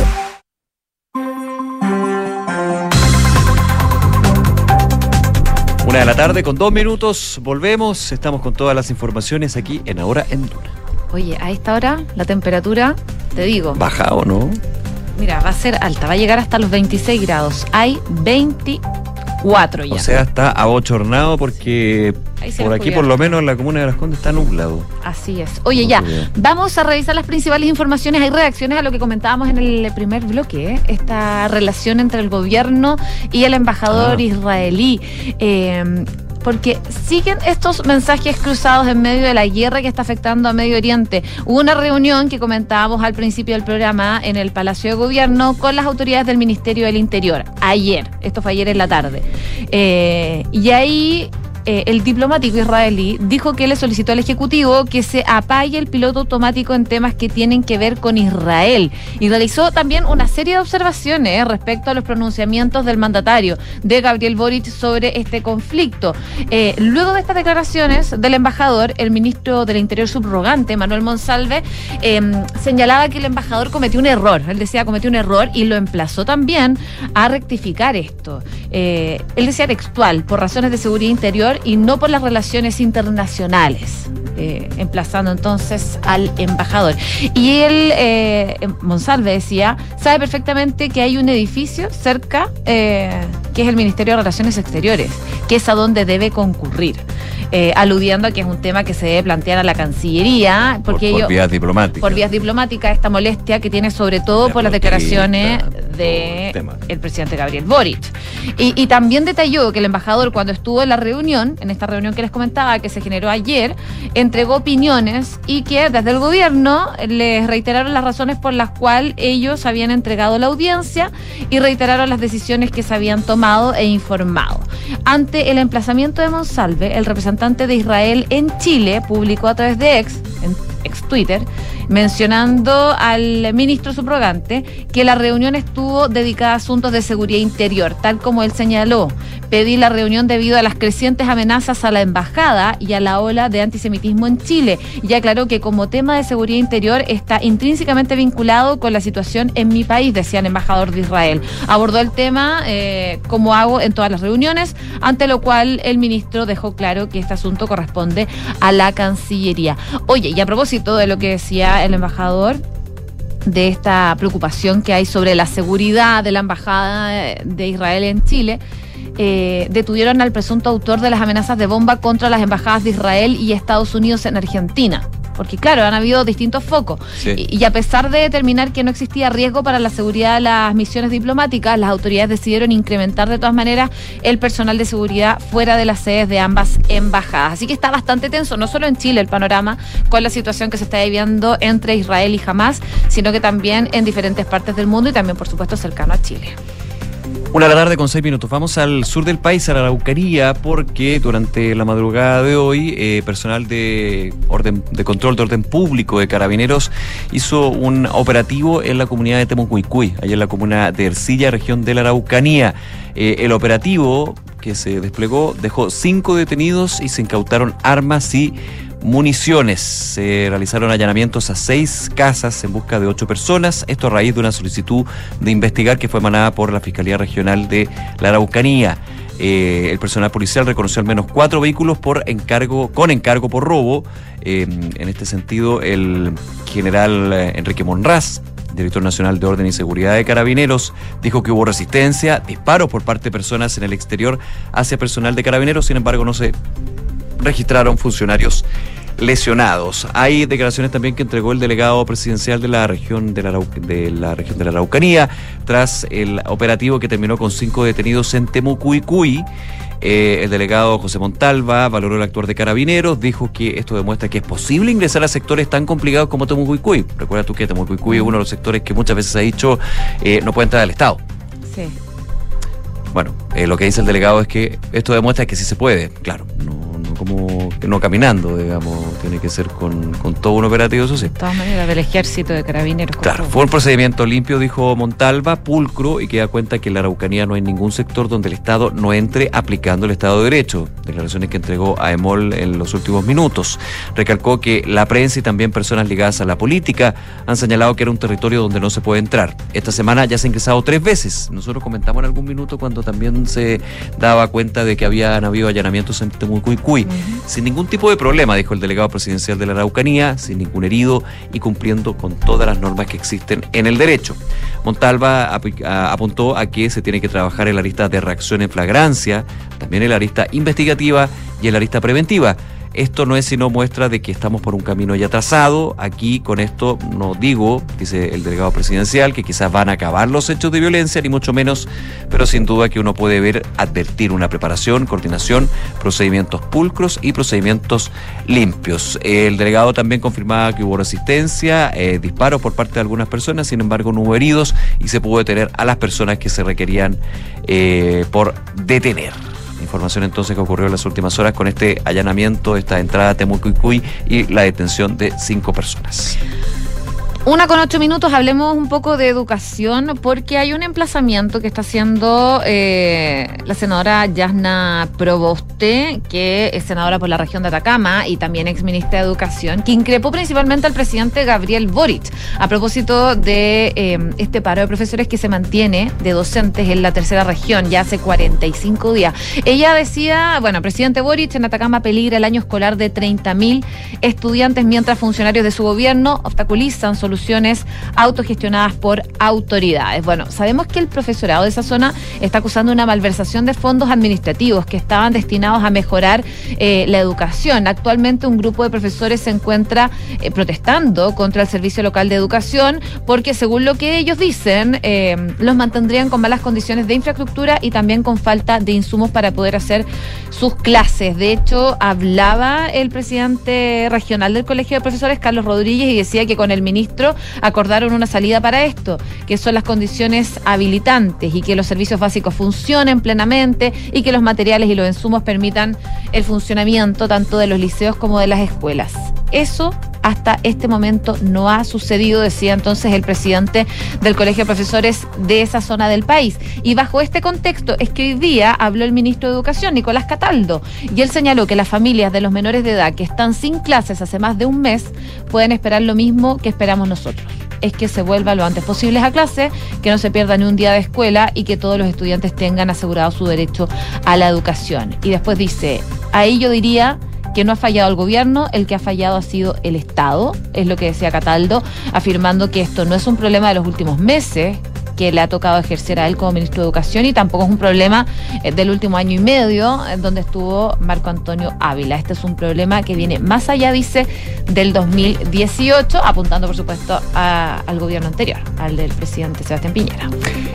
Una de la tarde con 2 minutos, volvemos, estamos con todas las informaciones aquí en Ahora en Duna. Oye, a esta hora la temperatura, te digo, ¿baja o no? Mira, va a ser alta, va a llegar hasta los 26 grados. Hay 24 ya. O sea, está abochornado porque por aquí, por lo menos en la comuna de Las Condes, está nublado. Así es. Oye, ya, vamos a revisar las principales informaciones. Hay reacciones a lo que comentábamos en el primer bloque, esta relación entre el gobierno y el embajador israelí. Porque siguen estos mensajes cruzados en medio de la guerra que está afectando a Medio Oriente. Hubo una reunión que comentábamos al principio del programa en el Palacio de Gobierno con las autoridades del Ministerio del Interior. Ayer, esto fue ayer en la tarde. Y ahí el diplomático israelí dijo que le solicitó al Ejecutivo que se apague el piloto automático en temas que tienen que ver con Israel. Y realizó también una serie de observaciones respecto a los pronunciamientos del mandatario, de Gabriel Boric, sobre este conflicto. Luego de estas declaraciones del embajador, el ministro del Interior subrogante, Manuel Monsalve, señalaba que el embajador cometió un error. Él decía cometió un error y lo emplazó también a rectificar esto. Él decía textual, por razones de seguridad interior y no por las relaciones internacionales, emplazando entonces al embajador. Y él, Monsalve decía, sabe perfectamente que hay un edificio cerca, que es el Ministerio de Relaciones Exteriores, que es a donde debe concurrir. aludiendo a que es un tema que se debe plantear a la Cancillería, porque por vías diplomáticas. Por vías diplomáticas, esta molestia que tiene sobre todo por las declaraciones del presidente Gabriel Boric. Y también detalló que el embajador, cuando estuvo en la reunión, en esta reunión que les comentaba, que se generó ayer, entregó opiniones y que desde el gobierno les reiteraron las razones por las cuales ellos habían entregado la audiencia y reiteraron las decisiones que se habían tomado e informado. Ante el emplazamiento de Monsalve, el representante de Israel en Chile publicó a través de ex Twitter, mencionando al ministro subrogante que la reunión estuvo dedicada a asuntos de seguridad interior, tal como él señaló. Pedí la reunión debido a las crecientes amenazas a la embajada y a la ola de antisemitismo en Chile, y aclaró que como tema de seguridad interior está intrínsecamente vinculado con la situación en mi país, decía el embajador de Israel. Abordó el tema como hago en todas las reuniones, ante lo cual el ministro dejó claro que este asunto corresponde a la Cancillería. Oye, y a propósito de lo que decía el embajador, de esta preocupación que hay sobre la seguridad de la embajada de Israel en Chile, detuvieron al presunto autor de las amenazas de bomba contra las embajadas de Israel y Estados Unidos en Argentina. Porque claro, han habido distintos focos. Sí. Y a pesar de determinar que no existía riesgo para la seguridad de las misiones diplomáticas, las autoridades decidieron incrementar de todas maneras el personal de seguridad fuera de las sedes de ambas embajadas. Así que está bastante tenso, no solo en Chile el panorama con la situación que se está viviendo entre Israel y Hamás, sino que también en diferentes partes del mundo y también, por supuesto, cercano a Chile. 1:06. Vamos al sur del país, a la Araucanía, porque durante la madrugada de hoy, personal de control de orden público de Carabineros hizo un operativo en la comunidad de Temucuicui, allá en la comuna de Ercilla, región de la Araucanía. El operativo que se desplegó dejó 5 detenidos y se incautaron armas y municiones. Se realizaron allanamientos a 6 casas en busca de 8 personas. Esto a raíz de una solicitud de investigar que fue emanada por la Fiscalía Regional de la Araucanía. El personal policial reconoció al menos 4 vehículos con encargo por robo. En este sentido, el general Enrique Monraz, director nacional de Orden y Seguridad de Carabineros, dijo que hubo resistencia, disparos por parte de personas en el exterior hacia personal de Carabineros. Sin embargo, no se registraron funcionarios lesionados. Hay declaraciones también que entregó el delegado presidencial de la región de la Araucanía tras el operativo que terminó con 5 detenidos en Temucuicui. El delegado José Montalva valoró el actuar de Carabineros, dijo que esto demuestra que es posible ingresar a sectores tan complicados como Temucuicui. Recuerda tú que Temucuicui es uno de los sectores que muchas veces ha dicho no puede entrar al Estado. Sí. Bueno, lo que dice el delegado es que esto demuestra que sí se puede, claro, no caminando, digamos, tiene que ser con todo un operativo, eso sí. De todas maneras, del ejército de Carabineros. Claro, fue un procedimiento limpio, dijo Montalva, pulcro, y que da cuenta que en la Araucanía no hay ningún sector donde el Estado no entre aplicando el Estado de Derecho. Declaraciones que entregó a EMOL en los últimos minutos. Recalcó que la prensa y también personas ligadas a la política han señalado que era un territorio donde no se puede entrar. Esta semana ya se ha ingresado 3 veces. Nosotros comentamos en algún minuto cuando también se daba cuenta de que habían habido allanamientos en Temucuicui. Sin ningún tipo de problema, dijo el delegado presidencial de la Araucanía, sin ningún herido y cumpliendo con todas las normas que existen en el derecho. Montalva apuntó a que se tiene que trabajar en la arista de reacción en flagrancia, también en la arista investigativa y en la arista preventiva. Esto no es sino muestra de que estamos por un camino ya trazado. Aquí con esto no digo, dice el delegado presidencial, que quizás van a acabar los hechos de violencia, ni mucho menos, pero sin duda que uno puede advertir una preparación, coordinación, procedimientos pulcros y procedimientos limpios. El delegado también confirmaba que hubo resistencia, disparos por parte de algunas personas, sin embargo no hubo heridos y se pudo detener a las personas que se requerían por detener. Información entonces que ocurrió en las últimas horas con este allanamiento, esta entrada a Temucuicui y la detención de 5 personas. 1:08, hablemos un poco de educación, porque hay un emplazamiento que está haciendo la senadora Yasna Proboste, que es senadora por la región de Atacama y también exministra de Educación, que increpó principalmente al presidente Gabriel Boric a propósito de este paro de profesores que se mantiene de docentes en la tercera región ya hace 45 días. Ella decía, presidente Boric, en Atacama peligra el año escolar de 30.000 estudiantes mientras funcionarios de su gobierno obstaculizan soluciones soluciones autogestionadas por autoridades. Bueno, sabemos que el profesorado de esa zona está acusando una malversación de fondos administrativos que estaban destinados a mejorar la educación. Actualmente un grupo de profesores se encuentra protestando contra el Servicio Local de Educación porque, según lo que ellos dicen, los mantendrían con malas condiciones de infraestructura y también con falta de insumos para poder hacer sus clases. De hecho, hablaba el presidente regional del Colegio de Profesores, Carlos Rodríguez, y decía que con el ministro acordaron una salida para esto, que son las condiciones habilitantes y que los servicios básicos funcionen plenamente y que los materiales y los insumos permitan el funcionamiento tanto de los liceos como de las escuelas. Eso hasta este momento no ha sucedido, decía entonces el presidente del Colegio de Profesores de esa zona del país. Y bajo este contexto es que hoy día habló el ministro de Educación, Nicolás Cataldo, y él señaló que las familias de los menores de edad que están sin clases hace más de un mes pueden esperar lo mismo que esperamos nosotros. Es que se vuelva lo antes posible a clase, que no se pierda ni un día de escuela y que todos los estudiantes tengan asegurado su derecho a la educación. Y después dice, ahí yo diría que no ha fallado el gobierno, el que ha fallado ha sido el Estado, es lo que decía Cataldo, afirmando que esto no es un problema de los últimos meses que le ha tocado ejercer a él como ministro de Educación y tampoco es un problema del último año y medio donde estuvo Marco Antonio Ávila. Este es un problema que viene más allá, dice, del 2018, apuntando por supuesto al gobierno anterior, al del presidente Sebastián Piñera.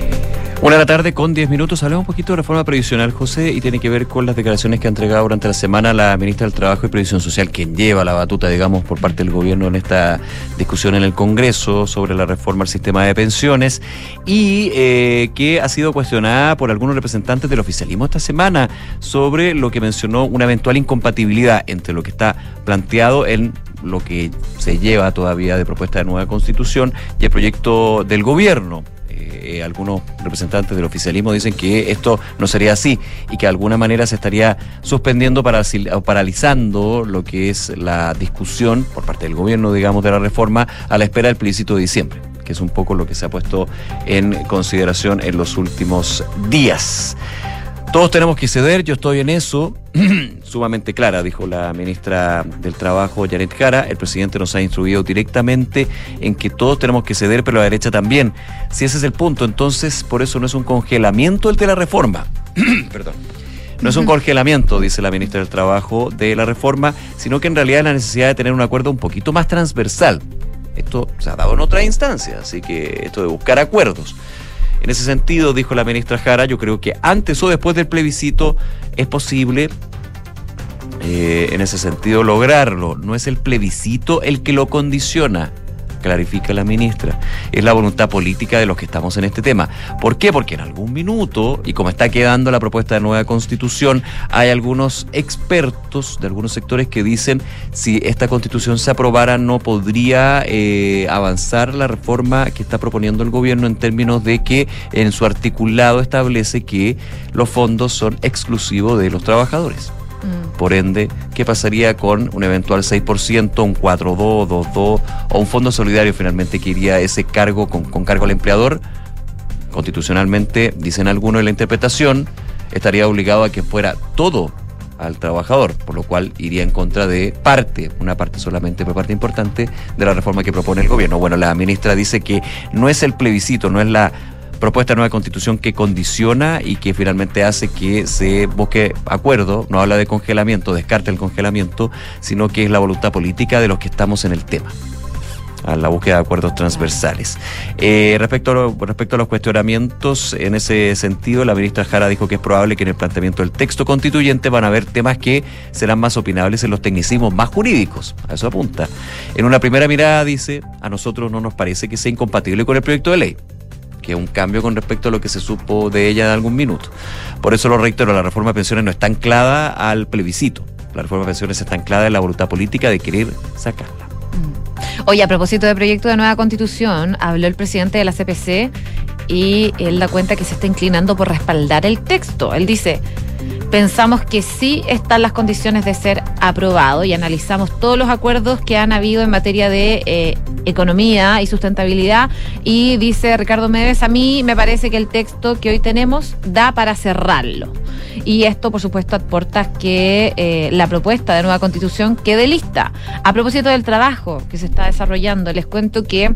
1:10 Hablamos un poquito de reforma previsional, José, y tiene que ver con las declaraciones que ha entregado durante la semana la ministra del Trabajo y Previsión Social, quien lleva la batuta, digamos, por parte del gobierno en esta discusión en el Congreso sobre la reforma al sistema de pensiones y que ha sido cuestionada por algunos representantes del oficialismo esta semana sobre lo que mencionó una eventual incompatibilidad entre lo que está planteado en lo que se lleva todavía de propuesta de nueva constitución y el proyecto del gobierno. Algunos representantes del oficialismo dicen que esto no sería así y que de alguna manera se estaría suspendiendo o paralizando lo que es la discusión por parte del gobierno, digamos, de la reforma a la espera del plebiscito de diciembre, que es un poco lo que se ha puesto en consideración en los últimos días. Todos tenemos que ceder, yo estoy en eso, sumamente clara, dijo la ministra del Trabajo, Janet Jara. El presidente nos ha instruido directamente en que todos tenemos que ceder, pero la derecha también. Si ese es el punto, entonces por eso no es un congelamiento el de la reforma. Perdón. No es un congelamiento, dice la ministra del Trabajo, de la reforma, sino que en realidad es la necesidad de tener un acuerdo un poquito más transversal. Esto se ha dado en otra instancia, así que esto de buscar acuerdos. En ese sentido, dijo la ministra Jara, yo creo que antes o después del plebiscito es posible, en ese sentido, lograrlo. No es el plebiscito el que lo condiciona, clarifica la ministra. Es la voluntad política de los que estamos en este tema. ¿Por qué? Porque en algún minuto, y como está quedando la propuesta de nueva constitución, hay algunos expertos de algunos sectores que dicen si esta constitución se aprobara no podría avanzar la reforma que está proponiendo el gobierno en términos de que en su articulado establece que los fondos son exclusivos de los trabajadores. Por ende, ¿qué pasaría con un eventual 6%, un 4-2, 2-2 o un fondo solidario finalmente que iría a ese cargo con cargo al empleador? Constitucionalmente, dicen algunos en la interpretación, estaría obligado a que fuera todo al trabajador, por lo cual iría en contra de una parte solamente, pero parte importante de la reforma que propone el gobierno. Bueno, la ministra dice que no es el plebiscito, no es la propuesta de nueva constitución que condiciona y que finalmente hace que se busque acuerdo, no habla de congelamiento, descarta el congelamiento, sino que es la voluntad política de los que estamos en el tema, a la búsqueda de acuerdos transversales. Respecto a los cuestionamientos, en ese sentido, la ministra Jara dijo que es probable que en el planteamiento del texto constituyente van a haber temas que serán más opinables en los tecnicismos más jurídicos, a eso apunta. En una primera mirada dice, a nosotros no nos parece que sea incompatible con el proyecto de ley, que es un cambio con respecto a lo que se supo de ella en algún minuto. Por eso lo reitero, la reforma de pensiones no está anclada al plebiscito. La reforma de pensiones está anclada en la voluntad política de querer sacarla. Oye, a propósito del proyecto de nueva constitución, habló el presidente de la CPC y él da cuenta que se está inclinando por respaldar el texto. Él dice, pensamos que sí están las condiciones de ser aprobado y analizamos todos los acuerdos que han habido en materia de Economía y Sustentabilidad, y dice Ricardo Medes: a mí me parece que el texto que hoy tenemos da para cerrarlo. Y esto, por supuesto, aporta que la propuesta de nueva Constitución quede lista. A propósito del trabajo que se está desarrollando, les cuento que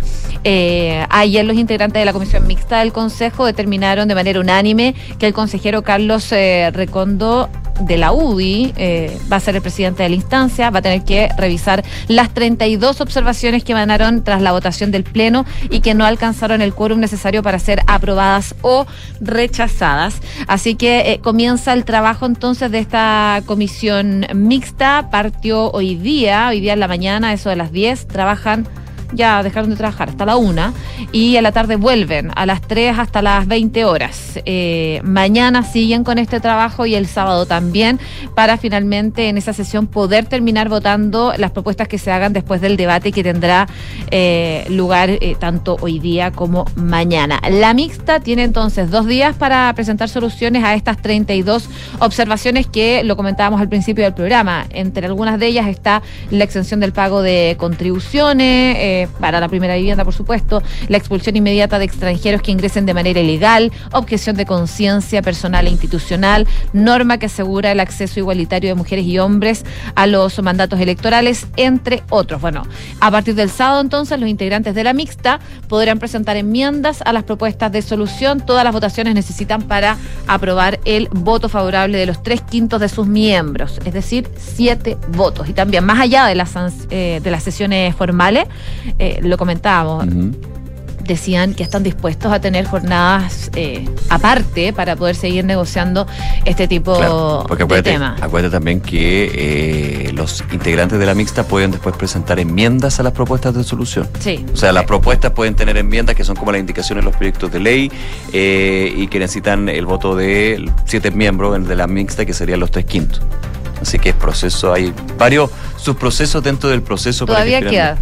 ayer los integrantes de la Comisión Mixta del Consejo determinaron de manera unánime que el consejero Carlos Recondo de la UDI va a ser el presidente de la instancia, va a tener que revisar las 32 observaciones que emanaron tras la votación del Pleno y que no alcanzaron el quórum necesario para ser aprobadas o rechazadas. Así que comienza el trabajo entonces de esta comisión mixta. Partió hoy día en la mañana, eso de las 10, ya dejaron de trabajar hasta la 1 y a la tarde vuelven a las 3 hasta las 20 horas. Mañana siguen con este trabajo y el sábado también, para finalmente en esa sesión poder terminar votando las propuestas que se hagan después del debate que tendrá lugar tanto hoy día como mañana. La mixta tiene entonces 2 días para presentar soluciones a estas 32 observaciones que lo comentábamos al principio del programa. Entre algunas de ellas está la exención del pago de contribuciones para la primera vivienda, por supuesto, la expulsión inmediata de extranjeros que ingresen de manera ilegal, objeción de conciencia personal e institucional, norma que asegura el acceso igualitario de mujeres y hombres a los mandatos electorales, entre otros. Bueno, a partir del sábado entonces los integrantes de la mixta podrán presentar enmiendas a las propuestas de solución. Todas las votaciones necesitan para aprobar el voto favorable de los 3/5 de sus miembros, es decir, 7 votos. Y también, más allá de las sesiones formales, lo comentábamos, decían que están dispuestos a tener jornadas aparte para poder seguir negociando este tipo de temas. Acuérdate también que los integrantes de la mixta pueden después presentar enmiendas a las propuestas de solución. Sí. O sea, las propuestas pueden tener enmiendas que son como las indicaciones de los proyectos de ley y que necesitan el voto de 7 miembros de la mixta, que serían los 3/5. Así que es proceso, hay varios subprocesos dentro del proceso. Todavía queda.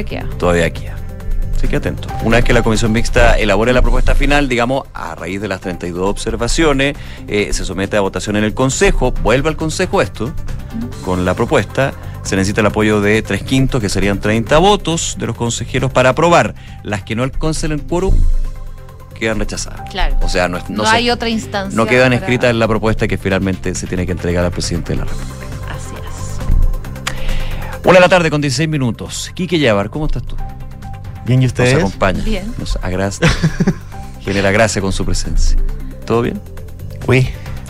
Así que atento. Una vez que la comisión mixta elabore la propuesta final, digamos, a raíz de las 32 observaciones, se somete a votación en el Consejo, vuelve al Consejo esto, con la propuesta. Se necesita el apoyo de 3/5, que serían 30 votos de los consejeros para aprobar. Las que no alcancen el quórum quedan rechazadas. Claro. O sea, no hay otra instancia. No quedan escritas en la propuesta que finalmente se tiene que entregar al presidente de la República. Así es. 1 de la tarde con 16 minutos. Quique Yabar, ¿cómo estás tú? Bien, ¿y ustedes? Nos acompaña. Bien. Nos genera gracia con su presencia. ¿Todo bien? Uy.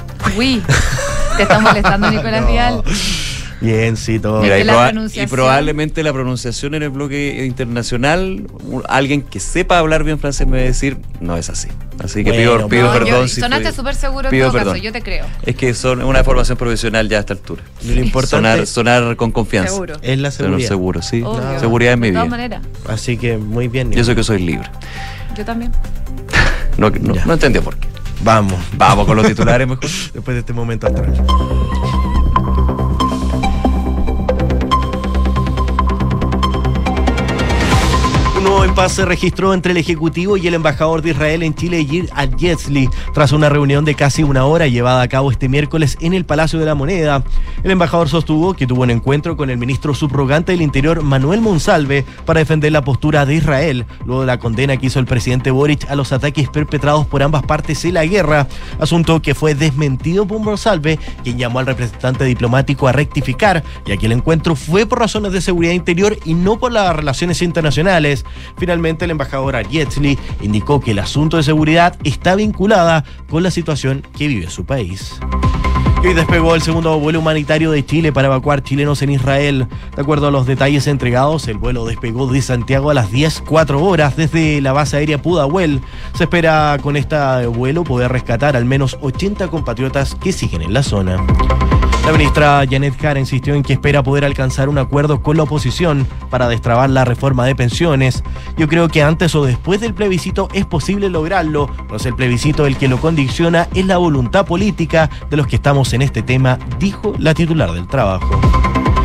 ¿Te está molestando, Nicolás Vial? Bien, sí, todo. Mira, y probablemente la pronunciación en el bloque internacional, alguien que sepa hablar bien francés me va a decir, no es así. Así que pido perdón. Sonaste súper seguro en todo caso, yo te creo. Es que son una formación profesional ya a esta altura. Lo importante sonar con confianza. Seguro. Es la seguridad. Seguro, sí. Obvio. Seguridad en mi vida. De todas maneras. Así que muy bien. Yo sé que soy libre. Yo también. No entendió por qué. Vamos con los titulares mejor. Después de este momento astral. Un nuevo impasse se registró entre el Ejecutivo y el embajador de Israel en Chile, Gil Al-Yetzli, tras una reunión de casi 1 hora llevada a cabo este miércoles en el Palacio de la Moneda. El embajador sostuvo que tuvo un encuentro con el ministro subrogante del Interior, Manuel Monsalve, para defender la postura de Israel, luego de la condena que hizo el presidente Boric a los ataques perpetrados por ambas partes en la guerra, asunto que fue desmentido por Monsalve, quien llamó al representante diplomático a rectificar, ya que el encuentro fue por razones de seguridad interior y no por las relaciones internacionales. Finalmente, el embajador Al-Yetzli indicó que el asunto de seguridad está vinculada con la situación que vive su país. Y hoy despegó el segundo vuelo humanitario de Chile para evacuar chilenos en Israel. De acuerdo a los detalles entregados, el vuelo despegó de Santiago a las 10:04 desde la base aérea Pudahuel. Se espera con este vuelo poder rescatar al menos 80 compatriotas que siguen en la zona. La ministra Janet Jara insistió en que espera poder alcanzar un acuerdo con la oposición para destrabar la reforma de pensiones. Yo creo que antes o después del plebiscito es posible lograrlo, pues el plebiscito el que lo condiciona es la voluntad política de los que estamos en este tema, dijo la titular del trabajo. El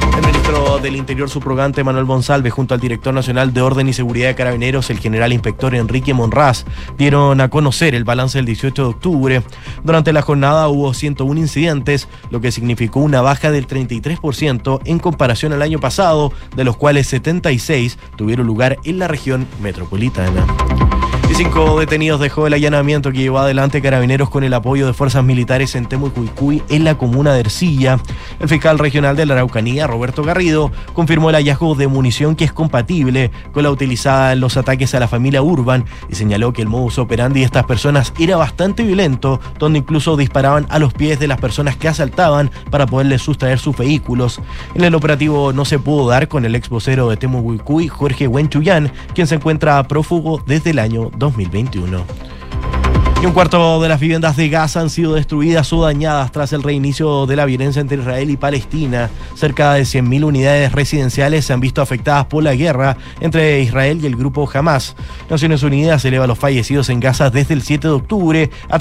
Ministro del Interior subrogante Manuel Monsalve junto al director nacional de Orden y Seguridad de Carabineros, el general inspector Enrique Monraz, dieron a conocer el balance del 18 de octubre. Durante la jornada hubo 101 incidentes, lo que significó una baja del 33% en comparación al año pasado, de los cuales 76 tuvieron lugar en la región metropolitana. Y 5 detenidos dejó el allanamiento que llevó adelante Carabineros con el apoyo de fuerzas militares en Temucuicui, en la comuna de Ercilla. El fiscal regional de la Araucanía, Roberto Garrido, confirmó el hallazgo de munición que es compatible con la utilizada en los ataques a la familia Urban y señaló que el modus operandi de estas personas era bastante violento, donde incluso disparaban a los pies de las personas que asaltaban para poderles sustraer sus vehículos. En el operativo no se pudo dar con el ex vocero de Temucuicui, Jorge Huenchuyán, quien se encuentra prófugo desde el año 2021. Y un cuarto de las viviendas de Gaza han sido destruidas o dañadas tras el reinicio de la violencia entre Israel y Palestina. Cerca de 100.000 unidades residenciales se han visto afectadas por la guerra entre Israel y el grupo Hamas. Naciones Unidas eleva los fallecidos en Gaza desde el 7 de octubre a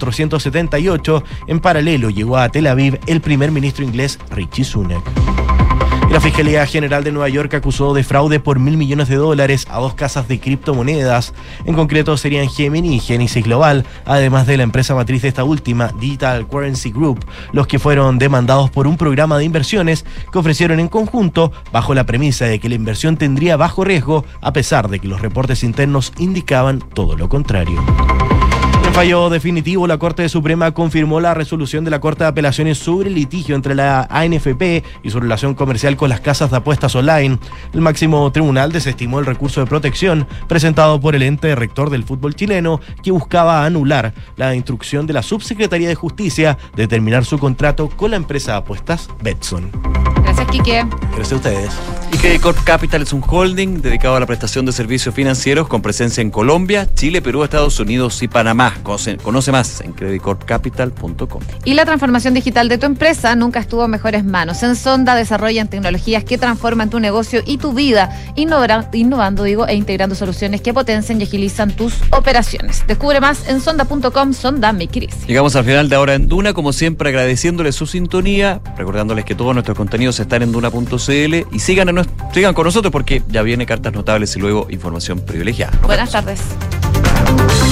3.478. En paralelo llegó a Tel Aviv el primer ministro inglés Rishi Sunak. La Fiscalía General de Nueva York acusó de fraude por $1.000 millones a 2 casas de criptomonedas. En concreto serían Gemini y Genesis Global, además de la empresa matriz de esta última, Digital Currency Group, los que fueron demandados por un programa de inversiones que ofrecieron en conjunto bajo la premisa de que la inversión tendría bajo riesgo, a pesar de que los reportes internos indicaban todo lo contrario. En fallo definitivo, la Corte Suprema confirmó la resolución de la Corte de Apelaciones sobre el litigio entre la ANFP y su relación comercial con las casas de apuestas online. El máximo tribunal desestimó el recurso de protección presentado por el ente rector del fútbol chileno, que buscaba anular la instrucción de la Subsecretaría de Justicia de terminar su contrato con la empresa de apuestas Betson. Gracias, Quique. Gracias a ustedes. Y Credicorp Capital es un holding dedicado a la prestación de servicios financieros con presencia en Colombia, Chile, Perú, Estados Unidos y Panamá. Conoce más en credicorpcapital.com. Y la transformación digital de tu empresa nunca estuvo en mejores manos. En Sonda desarrollan tecnologías que transforman tu negocio y tu vida, innovando e integrando soluciones que potencian y agilizan tus operaciones. Descubre más en sonda.com. Sonda Make It Easy. Llegamos al final de Ahora en Duna, como siempre agradeciéndoles su sintonía, recordándoles que todos nuestros contenidos están en duna.cl y sigan con nosotros porque ya viene Cartas Notables y luego información privilegiada. Buenas tardes.